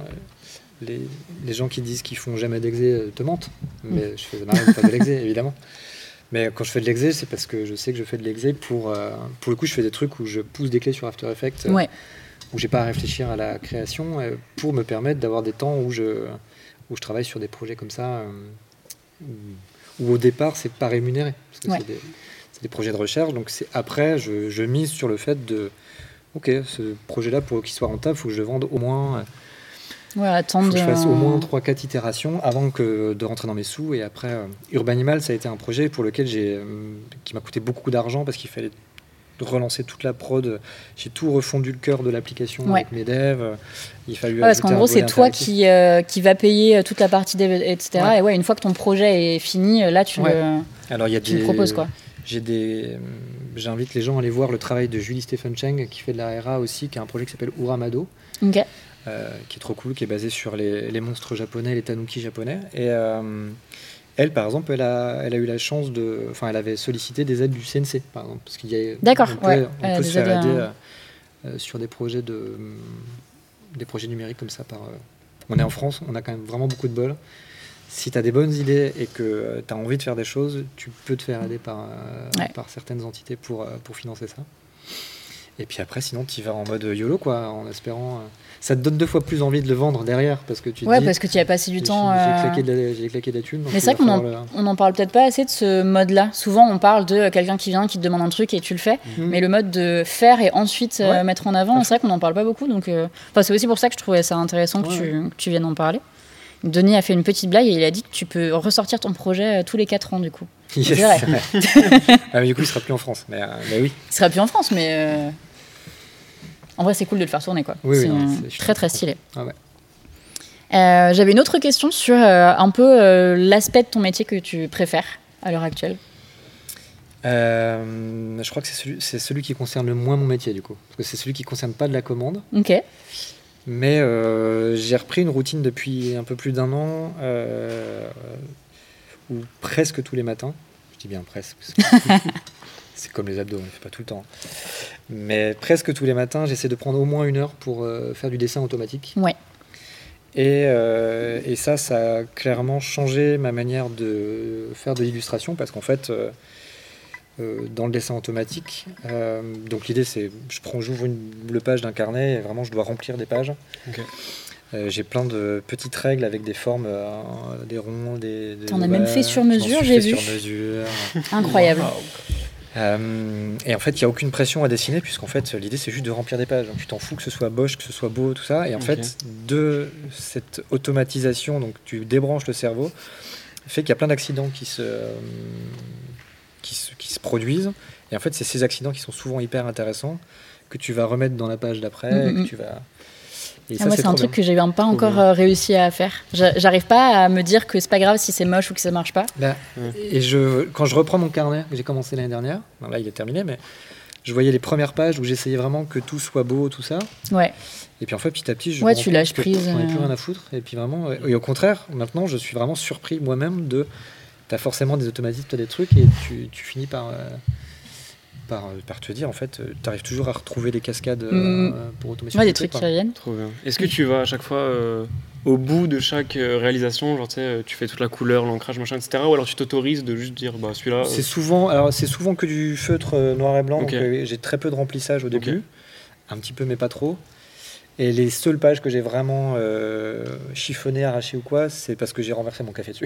les, les gens qui disent qu'ils font jamais d'exé te mentent. Mais mm. je fais jamais pas de l'exé, évidemment. Mais quand je fais de l'exé, c'est parce que je sais que je fais de l'exé pour... Euh, pour le coup, je fais des trucs où je pousse des clés sur After Effects, euh, ouais. où j'ai pas à réfléchir à la création, euh, pour me permettre d'avoir des temps où je, où je travaille sur des projets comme ça, euh, où, où au départ, c'est pas rémunéré. Parce que ouais. c'est des, des projets de recherche, donc c'est après je, je mise sur le fait de ok, ce projet là pour qu'il soit rentable, il faut que je le vende au moins Ouais, attendre. Faut que je fasse euh, au moins trois quatre itérations avant que de rentrer dans mes sous. Et après, euh, Urbanimal, ça a été un projet pour lequel j'ai, euh, qui m'a coûté beaucoup d'argent parce qu'il fallait relancer toute la prod. J'ai tout refondu le cœur de l'application Ouais. avec mes devs. Il fallu Ouais, parce ajouter qu'en un gros, volet c'est toi interactif. qui, euh, qui va payer euh, toute la partie dev, et cetera. Ouais. Et ouais, une fois que ton projet est fini, euh, là, tu, Ouais. le, Alors, il y a tu des... le proposes, quoi. J'ai des... euh, J'invite les gens à aller voir le travail de Julie Stephen Cheng qui fait de la R A aussi, qui a un projet qui s'appelle Uramado. Ok. Euh, qui est trop cool, qui est basé sur les, les monstres japonais, les tanuki japonais. Et euh, elle, par exemple, elle a, elle a eu la chance de... Enfin, elle avait sollicité des aides du C N C, par exemple. Parce qu'il y a, D'accord, on peut, ouais. on Euh, peut des se faire aides, aider euh, euh, sur des projets, de, des projets numériques comme ça. Par, euh, on est en France, on a quand même vraiment beaucoup de bol. Si tu as des bonnes idées et que tu as envie de faire des choses, tu peux te faire aider par, euh, Ouais. par certaines entités pour, euh, pour financer ça. Et puis après, sinon, tu y vas en mode YOLO, quoi, en espérant... euh, ça te donne deux fois plus envie de le vendre derrière, parce que tu te Ouais, dis... parce que tu y as passé du j'ai- temps. J'ai euh, claqué, de la- j'ai claqué de la thune. donc Mais il c'est vrai va qu'on en, falloir on en parle peut-être pas assez de ce mode-là. Souvent, on parle de quelqu'un qui vient, qui te demande un truc et tu le fais. le- Mais le mode de faire et ensuite euh, Ouais. mettre en avant, Tout à c'est vrai qu'on n'en parle pas beaucoup. Donc, euh, enfin, c'est aussi pour ça que je trouvais ça intéressant que, Ouais, tu, que tu viennes en parler. Denis a fait une petite blague et il a dit que tu peux ressortir ton projet euh, tous les quatre ans, du coup. Yes, c'est vrai. c'est vrai. Ah, mais du coup, il sera plus en France. Mais, euh, mais oui. Il sera plus en France, mais euh, en vrai, c'est cool de le faire tourner, quoi. Oui, oui, c'est non, euh, c'est- je suis très, très content. stylé. Ah ouais. Euh, J'avais une autre question sur euh, un peu euh, l'aspect de ton métier que tu préfères à l'heure actuelle. Euh, je crois que c'est celui, c'est celui qui concerne le moins mon métier, du coup. Parce que c'est celui qui concerne pas de la commande. Ok. Mais euh, j'ai repris une routine depuis un peu plus d'un an, euh, où presque tous les matins, je dis bien presque, parce que c'est comme les abdos, on ne le fait pas tout le temps. Mais presque tous les matins, j'essaie de prendre au moins une heure pour euh, faire du dessin automatique. Ouais. Et, euh, et ça, ça a clairement changé ma manière de faire de l'illustration, parce qu'en fait, euh, euh, dans le dessin automatique, euh, donc l'idée c'est, je prends, j'ouvre une le page d'un carnet et vraiment je dois remplir des pages. Ok. Euh, j'ai plein de petites règles avec des formes, euh, des ronds, des. des T'en as même fait sur j'en mesure, suis j'ai fait vu. Sur mesure. Incroyable. Euh, et en fait, il n'y a aucune pression à dessiner, puisqu'en fait, l'idée c'est juste de remplir des pages. Donc tu t'en fous que ce soit moche, que ce soit beau, tout ça. Et en Ok. fait, de cette automatisation, donc tu débranches le cerveau, fait qu'il y a plein d'accidents qui se, euh, qui se, qui se produisent. Et en fait, c'est ces accidents qui sont souvent hyper intéressants, que tu vas remettre dans la page d'après, Mm, et mm. que tu vas. Et Ah, moi, c'est un trop truc bien. que j'ai même pas encore bien. euh, réussi à faire. J'a- J'arrive pas à me dire que c'est pas grave si c'est moche ou que ça marche pas. Bah, Ouais. Et je, quand je reprends mon carnet, que j'ai commencé l'année dernière, non, là il est terminé, mais je voyais les premières pages où j'essayais vraiment que tout soit beau, tout ça. Ouais. Et puis en fait, petit à petit, je Ouais, me rends tu compte lâches que prise, j'en ai euh. plus rien à foutre. Et puis vraiment, euh, et au contraire, maintenant, je suis vraiment surpris moi-même de. T'as forcément des automatismes, t'as des trucs, et tu, tu finis par, euh, par, euh, par te dire, en fait, tu arrives toujours à retrouver des cascades euh, Mm. pour automatiser. Ouais, des le trucs truc, qui reviennent. Trop bien. Est-ce que tu vas à chaque fois euh, au bout de chaque euh, réalisation, genre tu sais, euh, tu fais toute la couleur, l'ancrage, machin, et cetera. Ou alors tu t'autorises de juste dire, bah celui-là. euh, C'est souvent, alors c'est souvent que du feutre euh, noir et blanc, Ok. donc euh, j'ai très peu de remplissage au Ok. début, un petit peu mais pas trop. Et les seules pages que j'ai vraiment euh, chiffonnées, arrachées ou quoi, c'est parce que j'ai renversé mon café dessus.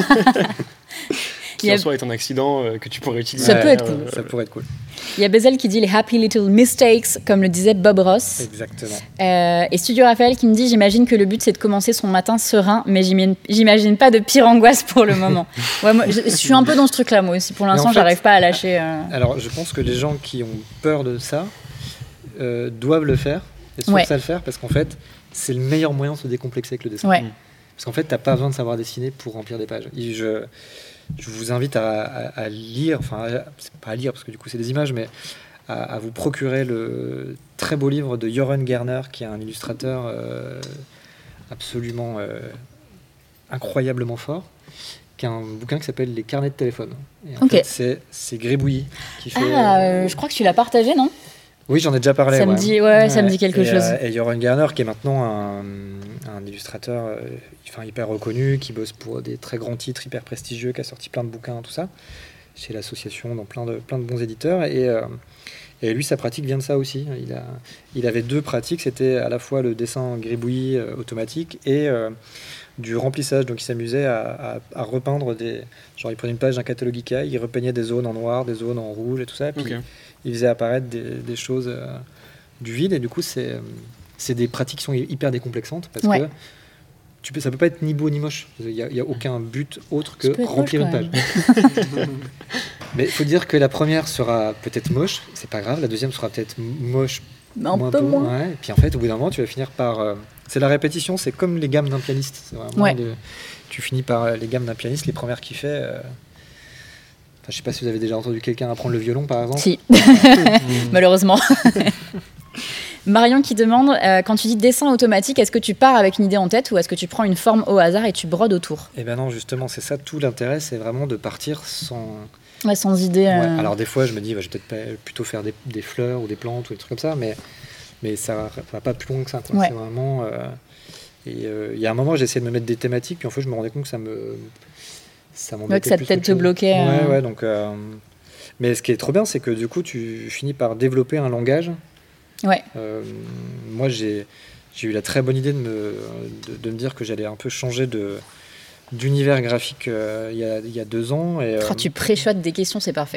qui Il y a- en soi est un accident euh, que tu pourrais utiliser. Ça peut être derrière, cool. euh, Ça pourrait être cool. Il y a Bezel qui dit les happy little mistakes, comme le disait Bob Ross. Exactement. Euh, et Studio Raphaël qui me dit j'imagine que le but c'est de commencer son matin serein, mais j'imagine- j'imagine pas de pire angoisse pour le moment. Ouais, moi, je, je suis un peu dans ce truc-là moi aussi. Pour l'instant, en fait- j'arrive pas à lâcher. euh. Alors je pense que les gens qui ont peur de ça euh, doivent le faire, et sont Ouais. forcés à le faire, parce qu'en fait, c'est le meilleur moyen de se décomplexer avec le dessin. Ouais. Parce qu'en fait, t'as pas besoin de savoir dessiner pour remplir des pages. Et je, je vous invite à, à- à lire, enfin, à- c'est pas à lire parce que du coup c'est des images, mais à, à vous procurer le très beau livre de Joran Gerner, qui est un illustrateur euh, absolument euh, incroyablement fort, qui a un bouquin qui s'appelle Les carnets de téléphone. Et en Ok. fait, c'est, c'est Gribouilly qui fait. Ah, euh, euh, je crois que tu l'as partagé, non? Oui, j'en ai déjà parlé. Ça me ouais. dit- ouais, ça me dit quelque et, chose. euh, et Joran Gerner, qui est maintenant un, un illustrateur euh, enfin, hyper reconnu, qui bosse pour des très grands titres hyper prestigieux, qui a sorti plein de bouquins, tout ça, chez l'association, dans plein de, plein de bons éditeurs. Et, euh, et lui, sa pratique vient de ça aussi. Il, a, il avait deux pratiques, c'était à la fois le dessin gribouillis euh, automatique et euh, du remplissage. Donc il s'amusait à, à, à repeindre des... Genre il prenait une page d'un catalogue Ikea, il repeignait des zones en noir, des zones en rouge et tout ça. Et puis Ok. il faisait apparaître des, des choses euh, du vide, et du coup c'est, euh, c'est des pratiques qui sont hyper décomplexantes parce Ouais. que tu peux, ça peut pas être ni beau ni moche. Il n'y a, il y a aucun but autre que Ça peut être remplir moche, une quand page. Mais il faut dire que la première sera peut-être moche, c'est pas grave. La deuxième sera peut-être moche, Un peu moins. ouais. Et puis en fait, au bout d'un moment, tu vas finir par. euh, c'est la répétition, c'est comme les gammes d'un pianiste. C'est vraiment Ouais. de- tu finis par euh, les gammes d'un pianiste, les premières qu'il fait. euh, Enfin, je sais pas si vous avez déjà entendu quelqu'un apprendre le violon, par exemple. Si, malheureusement. Marion qui demande, euh, quand tu dis dessin automatique, est-ce que tu pars avec une idée en tête ou est-ce que tu prends une forme au hasard et tu brodes autour? Et ben non, justement, c'est ça tout l'intérêt, c'est vraiment de partir sans. Ouais, sans idée. euh, Ouais, alors des fois, je me dis, bah, je vais peut-être pas- plutôt faire des, des fleurs ou des plantes ou des trucs comme ça, mais, mais ça va, va pas plus loin que ça. Quoi. Ouais. C'est vraiment. euh, Et euh, il y a un moment, j'ai essayé de me mettre des thématiques, puis en fait, je me rendais compte que ça me. Ça m'embêtait Ouais, que ça plus peut-être qu'autre te chose. bloquait, Ouais, euh. ouais, donc. euh, Mais ce qui est trop bien, c'est que du coup, tu finis par développer un langage. Ouais. Euh, moi, j'ai j'ai eu la très bonne idée de me, de, de me dire que j'allais un peu changer de d'univers graphique euh, il y, a, il y a deux ans. Et, euh, Oh, tu préchotes des questions, c'est parfait.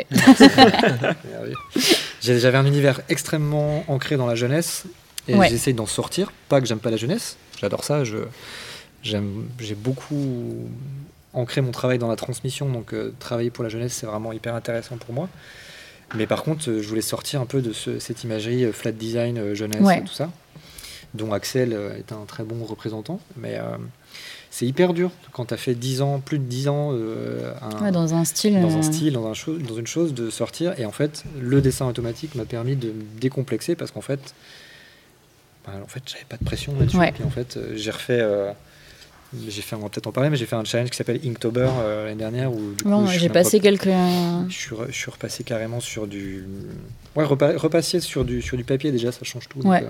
J'ai- J'avais un univers extrêmement ancré dans la jeunesse et Ouais. j'essaye d'en sortir. Pas que j'aime pas la jeunesse, j'adore ça. Je, j'aime, j'ai beaucoup ancré mon travail dans la transmission, donc euh, travailler pour la jeunesse, c'est vraiment hyper intéressant pour moi. Mais par contre, euh, je voulais sortir un peu de ce- cette imagerie euh, flat design, euh, jeunesse, Ouais. et tout ça, dont Axel euh, est un très bon représentant. Mais euh, c'est hyper dur quand tu as fait dix ans, plus de dix ans, euh, un- Ouais, dans un style. dans un euh, style, dans, un cho- dans une chose, de sortir. Et en fait, le dessin automatique m'a permis de me décomplexer parce qu'en fait, bah, en fait, j'avais pas de pression là-dessus. Ouais. Puis en fait, euh, j'ai refait, euh, j'ai fait, on va peut-être en parler, mais j'ai fait un challenge qui s'appelle Inktober euh, l'année dernière où du coup, Non, je suis j'ai un passé peu- quelques. je suis, re- je suis repassé carrément sur du, ouais, repa- repasser sur du sur du papier déjà, ça change tout. donc, Ouais. euh,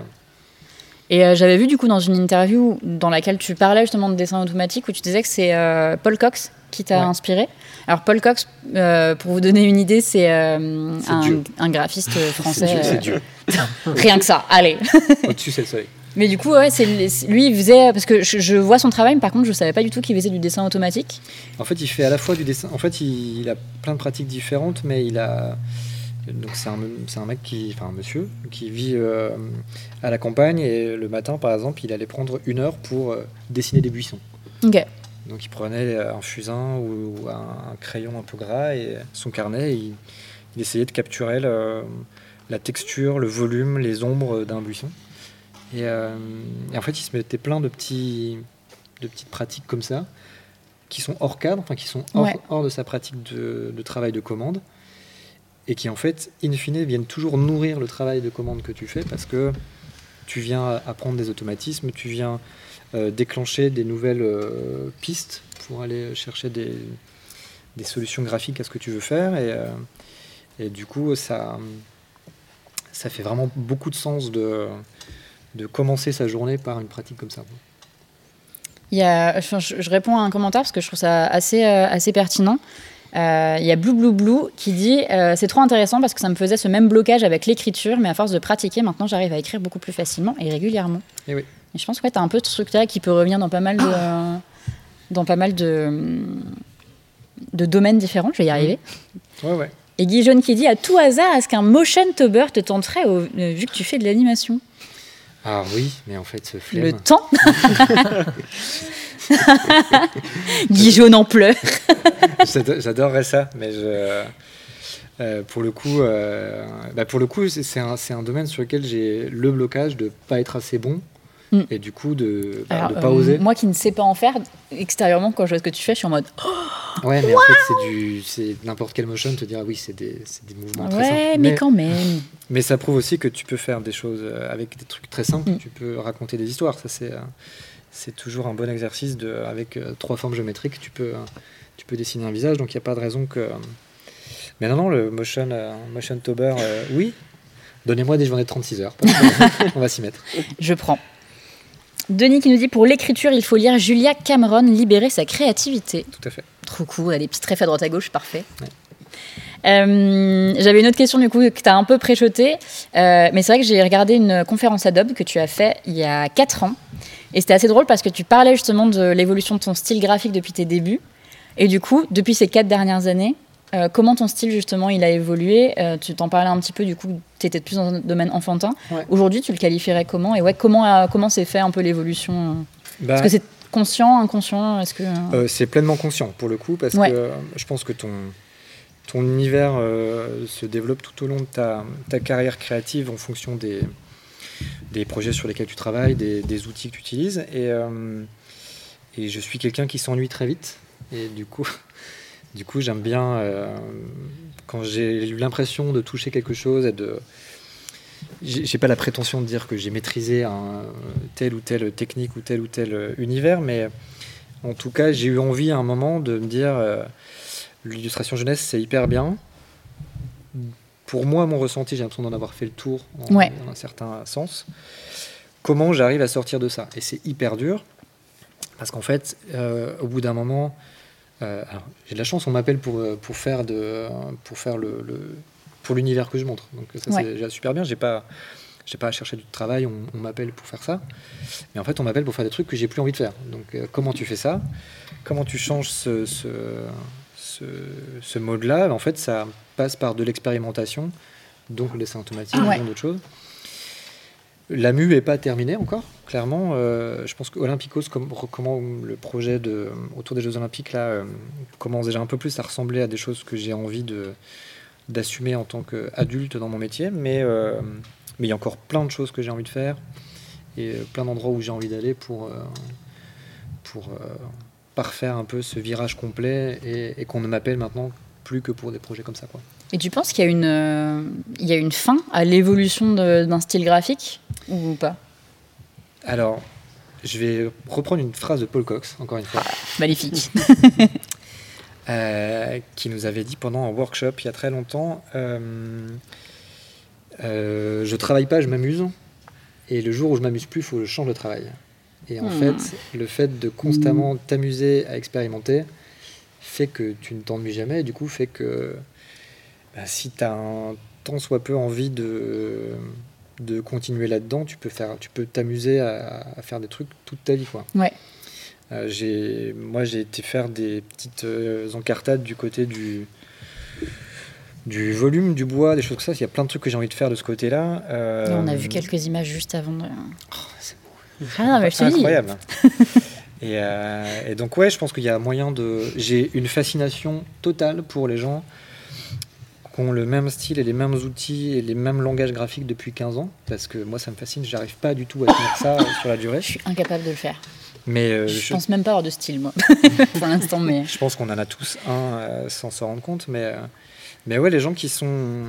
Et euh, j'avais vu du coup dans une interview dans laquelle tu parlais justement de dessin automatique où tu disais que c'est euh, Paul Cox qui t'a Ouais. inspiré. Alors Paul Cox, euh, pour vous donner une idée, c'est euh, C'est un, Dieu. un graphiste français. c'est Dieu, c'est euh, Dieu. Rien que ça, allez. Au-dessus, c'est le soleil. Mais du coup, ouais, c'est, lui, il faisait. Parce que je, je vois son travail, mais par contre, je savais pas du tout qu'il faisait du dessin automatique. En fait, il fait à la fois du dessin. En fait, il, il a plein de pratiques différentes, mais il a. Donc, c'est un, c'est un mec qui. Enfin, un monsieur qui vit euh, à la campagne et le matin, par exemple, il allait prendre une heure pour euh, dessiner des buissons. Ok. Donc, il prenait un fusain ou, ou un, un crayon un peu gras et son carnet, et il, il essayait de capturer le- la texture, le volume, les ombres d'un buisson. Et, euh, et en fait, il se mettait plein de, petits, de petites pratiques comme ça, qui sont hors cadre, enfin qui sont hors, Ouais. hors de sa pratique de, de travail de commande, et qui en fait, in fine, viennent toujours nourrir le travail de commande que tu fais, parce que tu viens apprendre des automatismes, tu viens euh, déclencher des nouvelles euh, pistes pour aller chercher des, des solutions graphiques à ce que tu veux faire, et, euh, et du coup, ça, ça fait vraiment beaucoup de sens de de commencer sa journée par une pratique comme ça. Il y a, enfin, je, je réponds à un commentaire parce que je trouve ça assez, euh, assez pertinent. Euh, il y a Blue Blue Blue qui dit euh, c'est trop intéressant parce que ça me faisait ce même blocage avec l'écriture, mais à force de pratiquer, maintenant j'arrive à écrire beaucoup plus facilement et régulièrement. Et oui. Et je pense que ouais, tu as un peu ce truc-là qui peut revenir dans pas mal de, euh, dans pas mal de, de domaines différents. Je vais y arriver. Ouais, ouais. Et Guy Jaune qui dit à tout hasard, est-ce qu'un motion tober te tenterait au- euh, vu que tu fais de l'animation? Ah oui, mais en fait, ce flemme. Le temps. Guy Jaune en pleurs. J'ado- J'adorerais ça, mais je, euh, pour le coup, euh, bah pour le coup, c'est c'est un, c'est un domaine sur lequel j'ai le blocage de pas être assez bon Mm. et du coup de, bah, Alors, de pas euh, oser. Moi qui ne sais pas en faire, extérieurement, quand je vois ce que tu fais, je suis en mode Ouais, mais en fait, c'est du, c'est n'importe quel motion te dire ah oui, c'est des, c'est des mouvements très ouais, simples. mais quand même. Mais ça prouve aussi que tu peux faire des choses euh, avec des trucs très simples. Mm. Tu peux raconter des histoires. Ça, c'est, euh, c'est toujours un bon exercice de, avec euh, trois formes géométriques. Tu peux, euh, tu peux dessiner un visage. Donc, il n'y a pas de raison que. euh, Mais non, non, le motion, euh, motion tober, euh, oui. Donnez-moi des journées de trente-six heures. On va s'y mettre. Je prends. Denis qui nous dit pour l'écriture, il faut lire Julia Cameron, libérer sa créativité. Tout à fait. Trop cool, elle a des petits traits à droite à gauche, parfait. Ouais. Euh, j'avais une autre question du coup que tu as un peu préchotée, euh, mais c'est vrai que j'ai regardé une conférence Adobe que tu as fait il y a quatre ans, et c'était assez drôle parce que tu parlais justement de l'évolution de ton style graphique depuis tes débuts, et du coup, depuis ces quatre dernières années, Euh, comment ton style, justement, il a évolué? euh, Tu t'en parlais un petit peu, du coup, tu étais plus dans un domaine enfantin. Ouais. Aujourd'hui, tu le qualifierais comment? Et ouais, comment, a, comment s'est fait un peu l'évolution? Bah, Est-ce que c'est conscient, inconscient? Est-ce que... euh, c'est pleinement conscient, pour le coup, parce Ouais. que euh, je pense que ton, ton univers euh, se développe tout au long de ta, ta carrière créative en fonction des, des projets sur lesquels tu travailles, des, des outils que tu utilises. Et, euh, et je suis quelqu'un qui s'ennuie très vite. Et du coup... Du coup, j'aime bien, euh, quand j'ai eu l'impression de toucher quelque chose et de... J'ai, j'ai pas la prétention de dire que j'ai maîtrisé un, telle ou telle technique ou tel ou tel univers, mais en tout cas, j'ai eu envie à un moment de me dire euh, l'illustration jeunesse, c'est hyper bien. Pour moi, mon ressenti, j'ai l'impression d'en avoir fait le tour en, Ouais. dans un certain sens. Comment j'arrive à sortir de ça? Et c'est hyper dur, parce qu'en fait, euh, au bout d'un moment... Euh, alors, j'ai de la chance, on m'appelle pour, pour faire, de, pour, faire le, le, pour l'univers que je montre. Donc ça, Ouais. c'est déjà super bien. J'ai pas, j'ai pas à chercher du travail, on, on m'appelle pour faire ça. Mais en fait, on m'appelle pour faire des trucs que j'ai plus envie de faire. Donc euh, comment tu fais ça? Comment tu changes ce, ce, ce, ce mode-là? En fait, ça passe par de l'expérimentation, donc le dessin automatique, Ouais. donc d'autres choses. La mue n'est pas terminée encore, clairement. Euh, je pense qu'Olympicos, comme, comment le projet de, autour des Jeux Olympiques là, euh, commence déjà un peu plus à ressembler à des choses que j'ai envie de, d'assumer en tant qu'adulte dans mon métier. Mais euh, mais il y a encore plein de choses que j'ai envie de faire et euh, plein d'endroits où j'ai envie d'aller pour, euh, pour euh, parfaire un peu ce virage complet et, et qu'on ne m'appelle maintenant plus que pour des projets comme ça, quoi. Et tu penses qu'il y a une, euh, il y a une fin à l'évolution de, d'un style graphique ou pas? Alors, je vais reprendre une phrase de Paul Cox, encore une fois. Magnifique. Euh, qui nous avait dit pendant un workshop il y a très longtemps euh, euh, je travaille pas, je m'amuse, et le jour où je m'amuse plus, il faut que je change de travail. Et en Hmm. fait, le fait de constamment t'amuser à expérimenter fait que tu ne t'ennuies jamais, et du coup fait que bah, si tu as un tant soit peu envie de, de continuer là-dedans, tu peux, faire, tu peux t'amuser à, à faire des trucs toute ta vie, quoi. Ouais. Euh, j'ai, moi, j'ai été faire des petites euh, encartades du côté du, du volume, du bois, des choses comme ça. Il y a plein de trucs que j'ai envie de faire de ce côté-là. Euh, Et on a vu quelques images juste avant de... c'est Ah non, mais je te dis. incroyable. et, euh, et donc, ouais, je pense qu'il y a moyen de... J'ai une fascination totale pour les gens qui ont le même style et les mêmes outils et les mêmes langages graphiques depuis quinze ans. Parce que moi, ça me fascine. J'arrive pas du tout à tenir ça sur la durée. Je suis incapable de le faire. Mais euh, Je je, pense même pas avoir de style, moi, pour l'instant. Mais je pense qu'on en a tous un euh, sans s'en rendre compte. Mais, euh, mais ouais, les gens qui sont,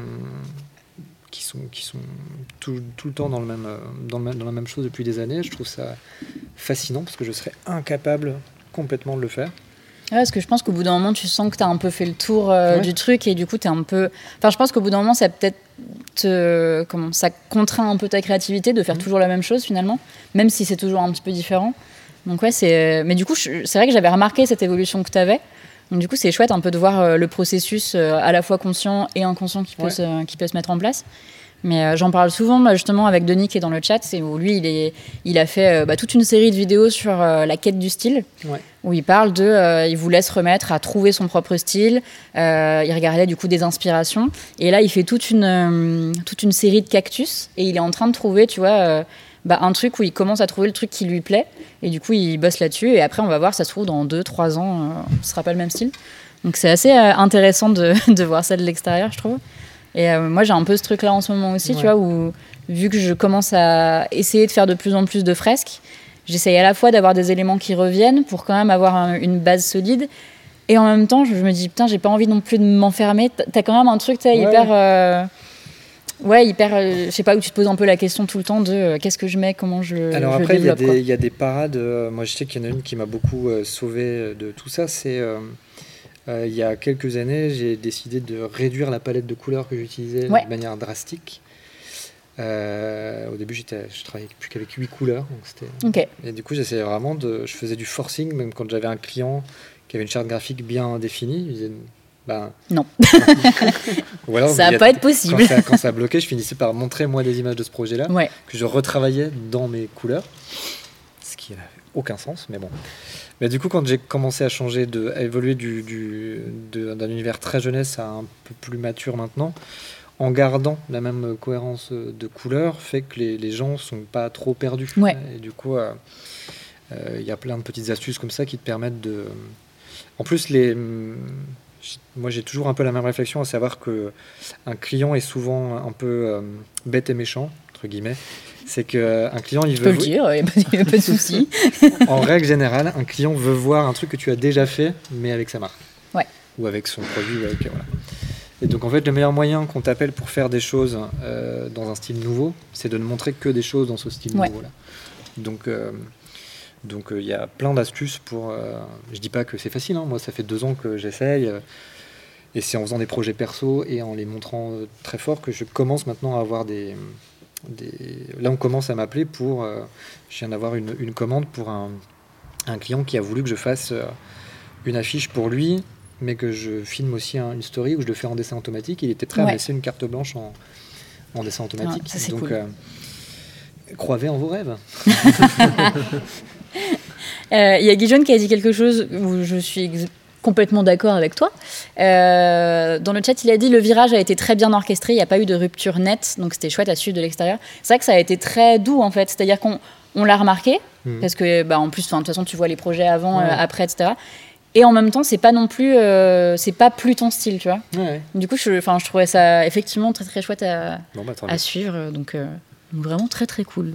qui sont, qui sont tout, tout le temps dans, le même, euh, dans, le même, dans la même chose depuis des années, je trouve ça fascinant parce que je serais incapable complètement de le faire. ouais, parce que je pense qu'au bout d'un moment, tu sens que tu as un peu fait le tour euh, Ouais. du truc et du coup, tu es un peu. Enfin, je pense qu'au bout d'un moment, ça peut-être te... Comment ça contraint un peu ta créativité de faire Mmh. toujours la même chose finalement, même si c'est toujours un petit peu différent. Donc ouais, c'est. Mais du coup, je- c'est vrai que j'avais remarqué cette évolution que tu avais. Donc du coup, c'est chouette un peu de voir euh, le processus euh, à la fois conscient et inconscient qui peut, Ouais. se, qui peut se mettre en place. Mais euh, j'en parle souvent bah, justement avec Denis qui est dans le chat, c'est où lui, il, est, il a fait euh, bah, toute une série de vidéos sur euh, la quête du style, Ouais. où il parle de, euh, il vous laisse remettre à trouver son propre style. Euh, il regardait du coup des inspirations, et là, il fait toute une, euh, toute une série de cactus, et il est en train de trouver, tu vois, euh, bah, un truc où il commence à trouver le truc qui lui plaît, et du coup, il bosse là-dessus, et après, on va voir, ça se trouve dans deux, trois ans, euh, ce sera pas le même style. Donc c'est assez euh, intéressant de, de voir ça de l'extérieur, je trouve. Et euh, moi, j'ai un peu ce truc-là en ce moment aussi, Ouais. tu vois, où vu que je commence à essayer de faire de plus en plus de fresques, j'essaye à la fois d'avoir des éléments qui reviennent pour quand même avoir un- une base solide. Et en même temps, je me dis, putain, j'ai pas envie non plus de m'enfermer. T'as- T'as quand même un truc, t'as Ouais, hyper. euh, Ouais, hyper. euh, je sais pas, où tu te poses un peu la question tout le temps de euh, qu'est-ce que je mets, comment je, Alors je après, il y, a développe. quoi. des- il y a des parades. euh, moi, je sais qu'il y en a une qui m'a beaucoup euh, sauvé euh, de tout ça. C'est euh, euh, il y a quelques années, j'ai décidé de réduire la palette de couleurs que j'utilisais Ouais. de manière drastique. Euh, au début, j'étais, je travaillais plus qu'avec huit couleurs. Donc c'était... Ok. Et du coup, j'essayais vraiment de. Je faisais du forcing, même quand j'avais un client qui avait une charte graphique bien définie. Il disait, ben, Non. Ou alors, Ça il y va a- pas être possible. Quand ça, quand ça bloquait, je finissais par montrer moi des images de ce projet-là Ouais. que je retravaillais dans mes couleurs. Ce qui qui n'a aucun sens, mais bon. Mais du coup, quand j'ai commencé à changer, de, à évoluer du, du, de, d'un univers très jeunesse à un peu plus mature maintenant, en gardant la même cohérence de couleurs, fait que les, les gens sont pas trop perdus. Ouais. Et du coup, il euh, euh, y a plein de petites astuces comme ça qui te permettent de... En plus, les... moi j'ai toujours un peu la même réflexion, à savoir qu'un client est souvent un peu euh, bête et méchant, entre guillemets. C'est qu'un client, il Je veut... peux le dire, il n'y a pas de souci. En règle générale, un client veut voir un truc que tu as déjà fait, mais avec sa marque. Ouais. Ou avec son produit. Ou avec, voilà. Et donc en fait, le meilleur moyen qu'on t'appelle pour faire des choses euh, dans un style nouveau, c'est de ne montrer que des choses dans ce style Ouais. nouveau-là. Donc euh, donc il euh, y a plein d'astuces pour... Euh, je dis pas que c'est facile, hein. Moi ça fait deux ans que j'essaye. Euh, et c'est en faisant des projets perso et en les montrant euh, très fort que je commence maintenant à avoir des... des... Là on commence à m'appeler pour... Euh, je viens d'avoir une, une commande pour un, un client qui a voulu que je fasse euh, une affiche pour lui, mais que je filme aussi un, une story où je le fais en dessin automatique. Il était prêt Ouais. à me laisser une carte blanche en, en dessin automatique. Ah, ça, c'est donc cool. euh, croyez en vos rêves. Il euh, y a Guijon qui a dit quelque chose où je suis ex- complètement d'accord avec toi. Euh, dans le chat, il a dit le virage a été très bien orchestré, il n'y a pas eu de rupture nette, donc c'était chouette à suivre de l'extérieur. C'est vrai que ça a été très doux en fait, c'est-à-dire qu'on on l'a remarqué, Mhm. parce que bah, en plus, de toute façon, tu vois les projets avant, Ouais. euh, après, et cetera. Et en même temps, c'est pas non plus, euh, c'est pas plus ton style, tu vois. Ouais. Du coup, je, enfin, je trouvais ça effectivement très très chouette à, Bon, bah, tant à mieux. suivre, donc euh, vraiment très très cool.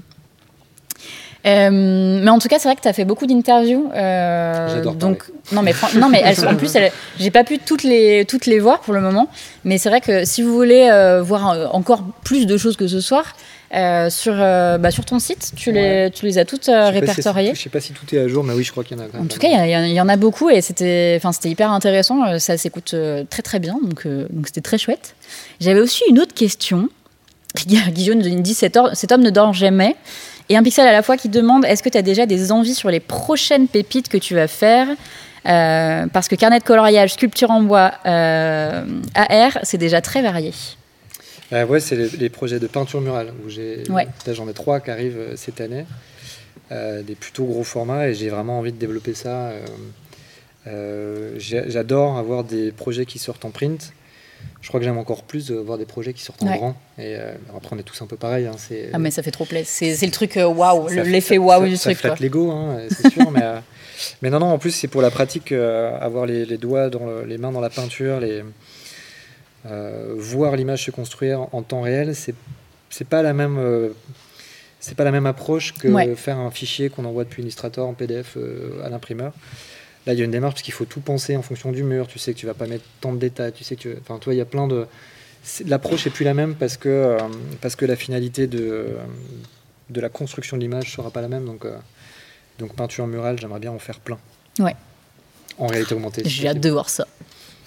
Euh, mais en tout cas, c'est vrai que tu as fait beaucoup d'interviews. Euh, J'adore donc, non, mais, fran- non, mais elles sont- en plus, elles- j'ai pas pu toutes les, toutes les voir pour le moment. Mais c'est vrai que si vous voulez euh, voir euh, encore plus de choses que ce soir, euh, sur, euh, bah, sur ton site, tu, Ouais. les, tu les as toutes euh, Je sais pas si- répertoriées. Je sais pas si tout est à jour, mais oui, je crois qu'il y en a quand même. En tout cas, il y a- il y, en- il y en a beaucoup et c'était, enfin, c'était hyper intéressant. euh, Ça s'écoute euh, très très bien, donc, euh, donc c'était très chouette. J'avais aussi une autre question. Guillaume nous dit cet, or- cet homme ne dort jamais. Et un pixel à la fois qui demande est-ce que tu as déjà des envies sur les prochaines pépites que tu vas faire Euh, parce que carnet de coloriage, sculpture en bois, euh, A R, c'est déjà très varié. Euh, ouais, c'est les, les projets de peinture murale. Où j'ai, Ouais. Là, j'en ai trois qui arrivent euh, cette année. Euh, des plutôt gros formats et j'ai vraiment envie de développer ça. Euh, euh, j'ai- j'adore avoir des projets qui sortent en print. Je crois que j'aime encore plus de voir des projets qui sortent en Ouais. grand. Et euh, après, on est tous un peu pareil. Hein, c'est, Ah, mais ça fait trop plaisir. C'est, c'est le truc euh, waouh, ça le- fait- l'effet ça- waouh ça- du ça truc. flatte Quoi. l'ego, hein, c'est sûr. mais, euh, mais non, non, en plus, c'est pour la pratique, euh, avoir les, les doigts, dans le- les mains dans la peinture, les, euh, voir l'image se construire en temps réel, c'est, c'est pas la même. euh, c'est pas la même approche que Ouais. faire un fichier qu'on envoie depuis Illustrator en P D F euh, à l'imprimeur. Là, il y a une démarche parce qu'il faut tout penser en fonction du mur. Tu sais que tu vas pas mettre tant de détails. Tu sais que, tu... enfin, toi, il y a plein de. C'est... L'approche est plus la même parce que euh, parce que la finalité de euh, de la construction de l'image sera pas la même. Donc euh, donc peinture murale, j'aimerais bien en faire plein. Ouais. En réalité augmentée. si J'ai hâte possible. de voir ça.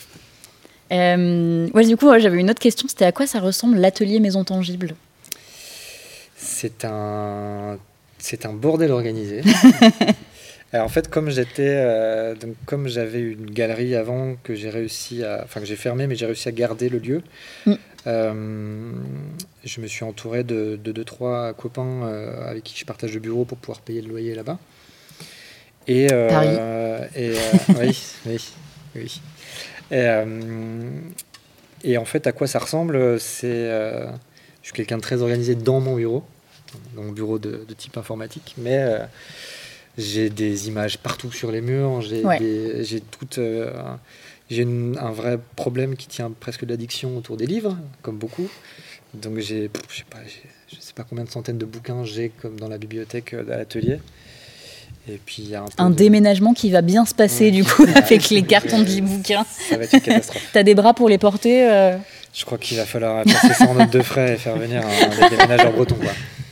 Euh, ouais, du coup, ouais, j'avais une autre question. C'était à quoi ça ressemble l'atelier Maison Tangible ? C'est un c'est un bordel organisé. Alors, en fait, comme j'étais, euh, donc comme j'avais une galerie avant que j'ai réussi à, enfin que j'ai fermé, mais j'ai réussi à garder le lieu. Mm. euh, je me suis entouré de, de deux trois copains euh, avec qui je partage le bureau pour pouvoir payer le loyer là-bas. Et euh, Paris. et euh, oui, oui, oui. Et, euh, et en fait, à quoi ça ressemble, c'est, euh, je suis quelqu'un de très organisé dans mon bureau, dans mon bureau de, de type informatique, mais euh, j'ai des images partout sur les murs, j'ai, Ouais. des, j'ai, toute, euh, j'ai une- un vrai problème qui tient presque d'addiction autour des livres, comme beaucoup. Donc j'ai, pff, je sais pas, j'ai, je sais pas combien de centaines de bouquins j'ai comme dans la bibliothèque euh, à l'atelier. Et puis il y a un, peu Un de- déménagement qui va bien se passer, Ouais. du coup, Ouais. avec les cartons de bouquins. Ça va être une catastrophe. T'as des bras pour les porter euh, Je crois qu'il va falloir passer ça en note de frais et faire venir un, un déménageur breton, quoi.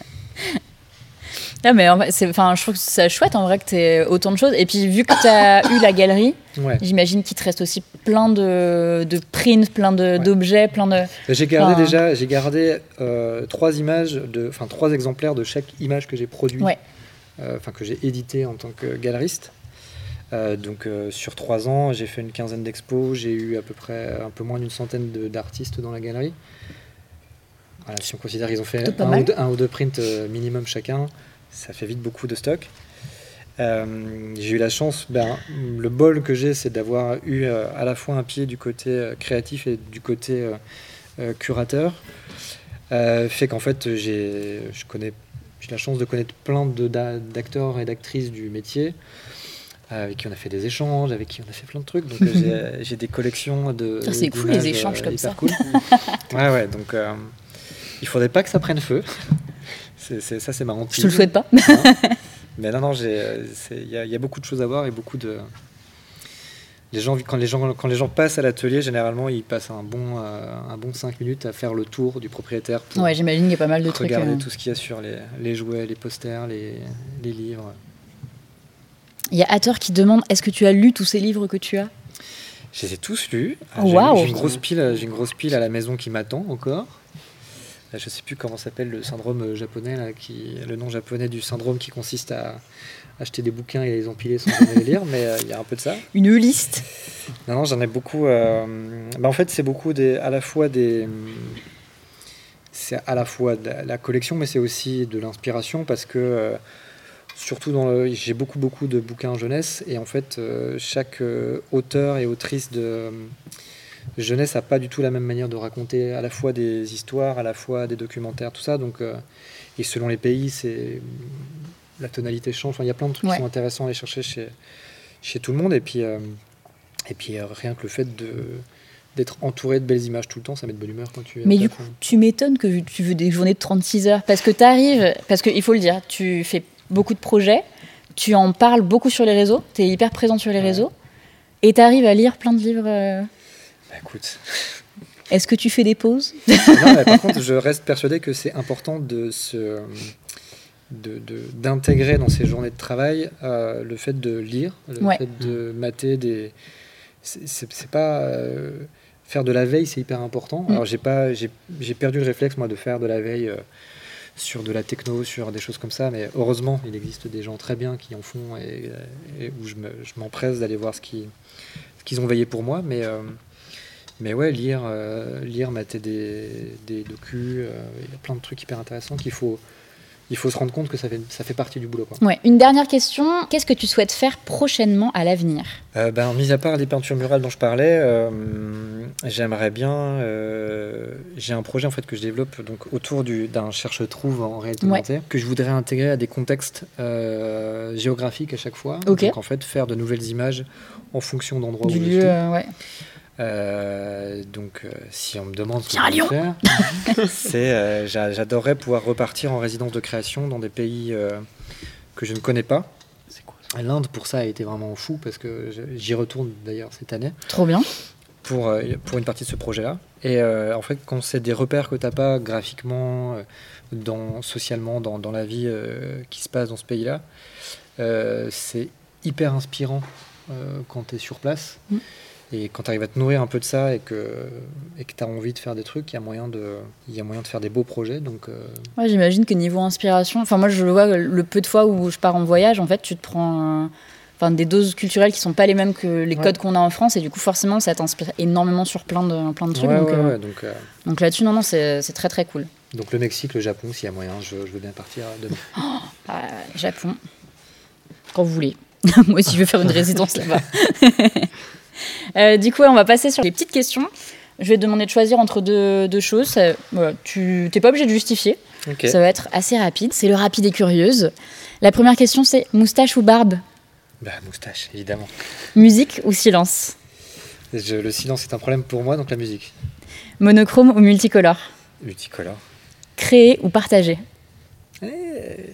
Ah, mais en fait, c'est, enfin, je trouve que c'est chouette en vrai que tu aies autant de choses. Et puis, vu que tu as eu la galerie, Ouais. j'imagine qu'il te reste aussi plein de, de prints, plein de, Ouais. d'objets, plein de. J'ai gardé Enfin, déjà, j'ai gardé euh, trois images, de, enfin trois exemplaires de chaque image que j'ai produit, Ouais. euh, enfin que j'ai édité en tant que galeriste. Euh, donc euh, sur trois ans, j'ai fait une quinzaine d'expos, j'ai eu à peu près un peu moins d'une centaine de, d'artistes dans la galerie. Voilà, si on considère qu'ils ont fait Plutôt pas un mal. ou, deux, un ou deux prints euh, minimum chacun, ça fait vite beaucoup de stock. Euh, j'ai eu la chance, ben, le bol que j'ai, c'est d'avoir eu euh, à la fois un pied du côté euh, créatif et du côté euh, euh, curateur. Euh, fait qu'en fait, j'ai, je connais, j'ai la chance de connaître plein de, d'a- d'acteurs et d'actrices du métier, euh, avec qui on a fait des échanges, avec qui on a fait plein de trucs. Donc euh, j'ai, j'ai des collections de. Ah, c'est cool, d'images, les échanges euh, comme hyper ça. Cool. Ouais, ouais. Donc euh, il faudrait pas que ça prenne feu. C'est, c'est, ça, c'est marrant. Je te le souhaite pas. Hein. Mais non, non, j'ai, c'est, il y, a- il y a beaucoup de choses à voir et beaucoup de. Les gens, quand les gens, quand les gens passent à l'atelier, généralement, ils passent un bon, euh, un bon cinq minutes à faire le tour du propriétaire pour Ouais, j'imagine qu'il y a pas mal de trucs. regarder euh. tout ce qu'il y a sur les, les jouets, les posters, les, les livres. Il y a Hatter qui demande est-ce que tu as lu tous ces livres que tu as? Je les ai tous lus. Oh, j'ai, waouh. j'ai une grosse pile, j'ai une grosse pile à la maison qui m'attend encore. Je ne sais plus comment s'appelle le syndrome japonais, là, qui, le nom japonais du syndrome qui consiste à acheter des bouquins et les empiler sans jamais les lire, mais euh, il y a un peu de ça. Une liste. Non, non, j'en ai beaucoup. Euh, bah, en fait, c'est beaucoup des, à la fois des, c'est à la fois de la, la collection, mais c'est aussi de l'inspiration parce que euh, surtout dans le, j'ai beaucoup beaucoup de bouquins jeunesse et en fait euh, chaque euh, auteur et autrice de euh, jeunesse n'a pas du tout la même manière de raconter à la fois des histoires, à la fois des documentaires, tout ça. Donc euh, et selon les pays, c'est la tonalité change. Enfin, il y a plein de trucs Ouais. qui sont intéressants à aller chercher chez chez tout le monde et puis euh, et puis euh, rien que le fait de d'être entouré de belles images tout le temps, ça met de bonne humeur quand tu es Mais en du taf, coup, hein. tu m'étonnes que tu veux des journées de trente-six heures. Parce que tu arrives, parce qu'il faut le dire, tu fais beaucoup de projets, tu en parles beaucoup sur les réseaux, tu es hyper présent sur les Ouais. réseaux, et tu arrives à lire plein de livres. euh. Bah, écoute. Est-ce que tu fais des pauses? Non, mais par contre, je reste persuadé que c'est important de se, de, de- d'intégrer dans ces journées de travail euh, le fait de lire, le Ouais. fait de mater des. C'est, c'est, c'est pas euh, faire de la veille, c'est hyper important. Mm. Alors j'ai pas, j'ai, j'ai perdu le réflexe moi de faire de la veille euh, sur de la techno, sur des choses comme ça, mais heureusement, il existe des gens très bien qui en font et, et où je, me, je m'empresse d'aller voir ce, qui, ce qu'ils ont veillé pour moi, mais. euh, Mais ouais, lire, euh, lire, mater des, des docus, euh, il y a plein de trucs hyper intéressants qu'il faut, il faut se rendre compte que ça fait, ça fait partie du boulot, quoi. Ouais. Une dernière question, qu'est-ce que tu souhaites faire prochainement à l'avenir? Euh, ben, mis à part les peintures murales dont je parlais, euh, j'aimerais bien. euh, j'ai un projet en fait que je développe donc autour du, d'un cherche-trouve en réalité Ouais. augmentée que je voudrais intégrer à des contextes euh, géographiques à chaque fois. Ok. Donc en fait faire de nouvelles images en fonction d'endroits Du où je lieu, suis. euh, ouais. Euh, donc, euh, si on me demande ce que Viens à je veux faire, c'est euh, j'a- j'adorerais pouvoir repartir en résidence de création dans des pays euh, que je ne connais pas. C'est quoi ça? L'Inde, pour ça, a été vraiment fou parce que je- j'y retourne d'ailleurs cette année Trop bien. pour, euh, pour une partie de ce projet-là. Et euh, en fait, quand c'est des repères que tu n'as pas graphiquement, euh, dans, socialement, dans, dans la vie euh, qui se passe dans ce pays-là, euh, c'est hyper inspirant euh, quand tu es sur place. Mm. Et quand tu arrives à te nourrir un peu de ça et que et que tu as envie de faire des trucs, il y a moyen de il y a moyen de faire des beaux projets. Donc euh, Ouais, j'imagine que niveau inspiration, enfin moi je le vois le peu de fois où je pars en voyage, en fait tu te prends euh, enfin, des doses culturelles qui sont pas les mêmes que les Ouais. codes qu'on a en France et du coup forcément ça t'inspire énormément sur plein de, plein de trucs. ouais, donc, ouais, euh, ouais, donc, euh, donc là-dessus non non c'est, c'est très très cool. donc le Mexique, le Japon, s'il y a moyen, je, je veux bien partir demain. Ah, Japon, quand vous voulez. Moi aussi je veux faire une résidence là-bas. Euh, du coup ouais, on va passer sur les petites questions. Je vais te demander de choisir entre deux, deux choses. Ça, voilà, tu n'es pas obligé de justifier. Ok. Ça va être assez rapide. C'est le rapide et curieuse. La première question, c'est moustache ou barbe? Bah, moustache, évidemment. Musique ou silence? Je- le silence est un problème pour moi, donc la musique. Monochrome ou multicolore? Multicolore. Créer ou partager? Eh,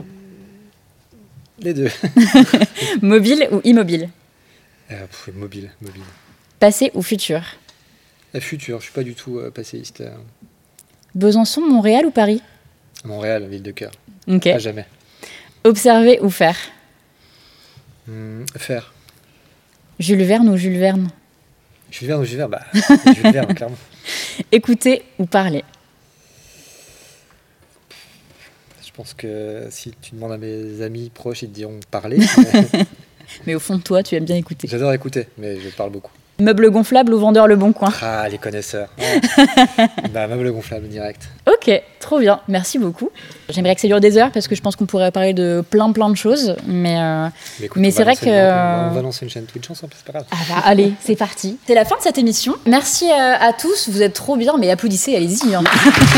Les deux. Mobile ou immobile? Euh, pff, mobile, mobile. Passé ou futur? La future, je suis pas du tout euh, passéiste. euh, Besançon, Montréal ou Paris? Montréal, ville de cœur. Ok. À jamais. Observer ou faire? Hum, faire. Jules Verne ou Jules Verne? Jules Verne ou Jules Verne, bah, Jules Verne, clairement. Écouter ou parler? Je pense que si tu demandes à mes amis proches, ils te diront parler. mais Mais au fond de toi, tu aimes bien écouter. J'adore écouter, mais je parle beaucoup. Meuble gonflable ou vendeur Le Bon Coin? Ah, les connaisseurs. Ouais. Bah, meuble gonflable direct. Ok, Ok, trop bien, merci beaucoup. J'aimerais que ça dure des heures parce que je pense qu'on pourrait parler de plein plein de choses, mais, euh, Mais, écoute, mais on c'est va vrai lancer que... le- On va lancer une chaîne Twitch ensemble, c'est pas grave. Ah bah allez, c'est parti. C'est la fin de cette émission. Merci euh, à tous, vous êtes trop bien, mais applaudissez, allez-y. Hein.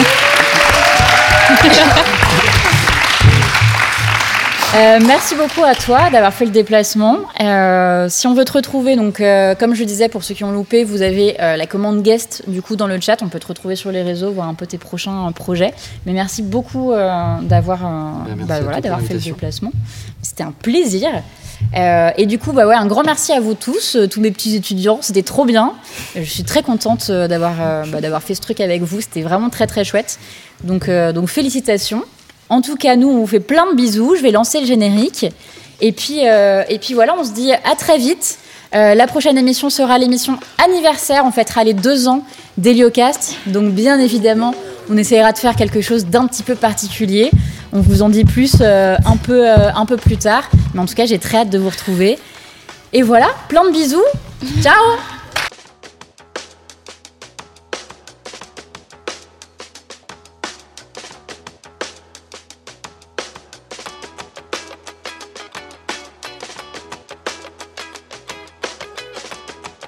Euh, merci beaucoup à toi d'avoir fait le déplacement. Euh, si on veut te retrouver, donc euh, comme je disais pour ceux qui ont loupé, vous avez euh, la commande guest du coup dans le chat. On peut te retrouver sur les réseaux, voir un peu tes prochains euh, projets. Mais merci beaucoup euh, d'avoir euh, merci bah, à voilà, toi pour d'avoir fait le l'invitation. déplacement. C'était un plaisir. Euh, et du coup, bah ouais, un grand merci à vous tous, euh, tous mes petits étudiants. C'était trop bien. Je suis très contente euh, d'avoir euh, bah, d'avoir fait ce truc avec vous. C'était vraiment très très chouette. Donc euh, donc félicitations. En tout cas, nous, on vous fait plein de bisous. Je vais lancer le générique. Et puis, euh, et puis voilà, on se dit à très vite. Euh, la prochaine émission sera l'émission anniversaire. On fêtera les deux ans d'Héliocast. Donc, bien évidemment, on essaiera de faire quelque chose d'un petit peu particulier. On vous en dit plus euh, un, peu, euh, un peu plus tard. Mais en tout cas, j'ai très hâte de vous retrouver. Et voilà, plein de bisous. Ciao!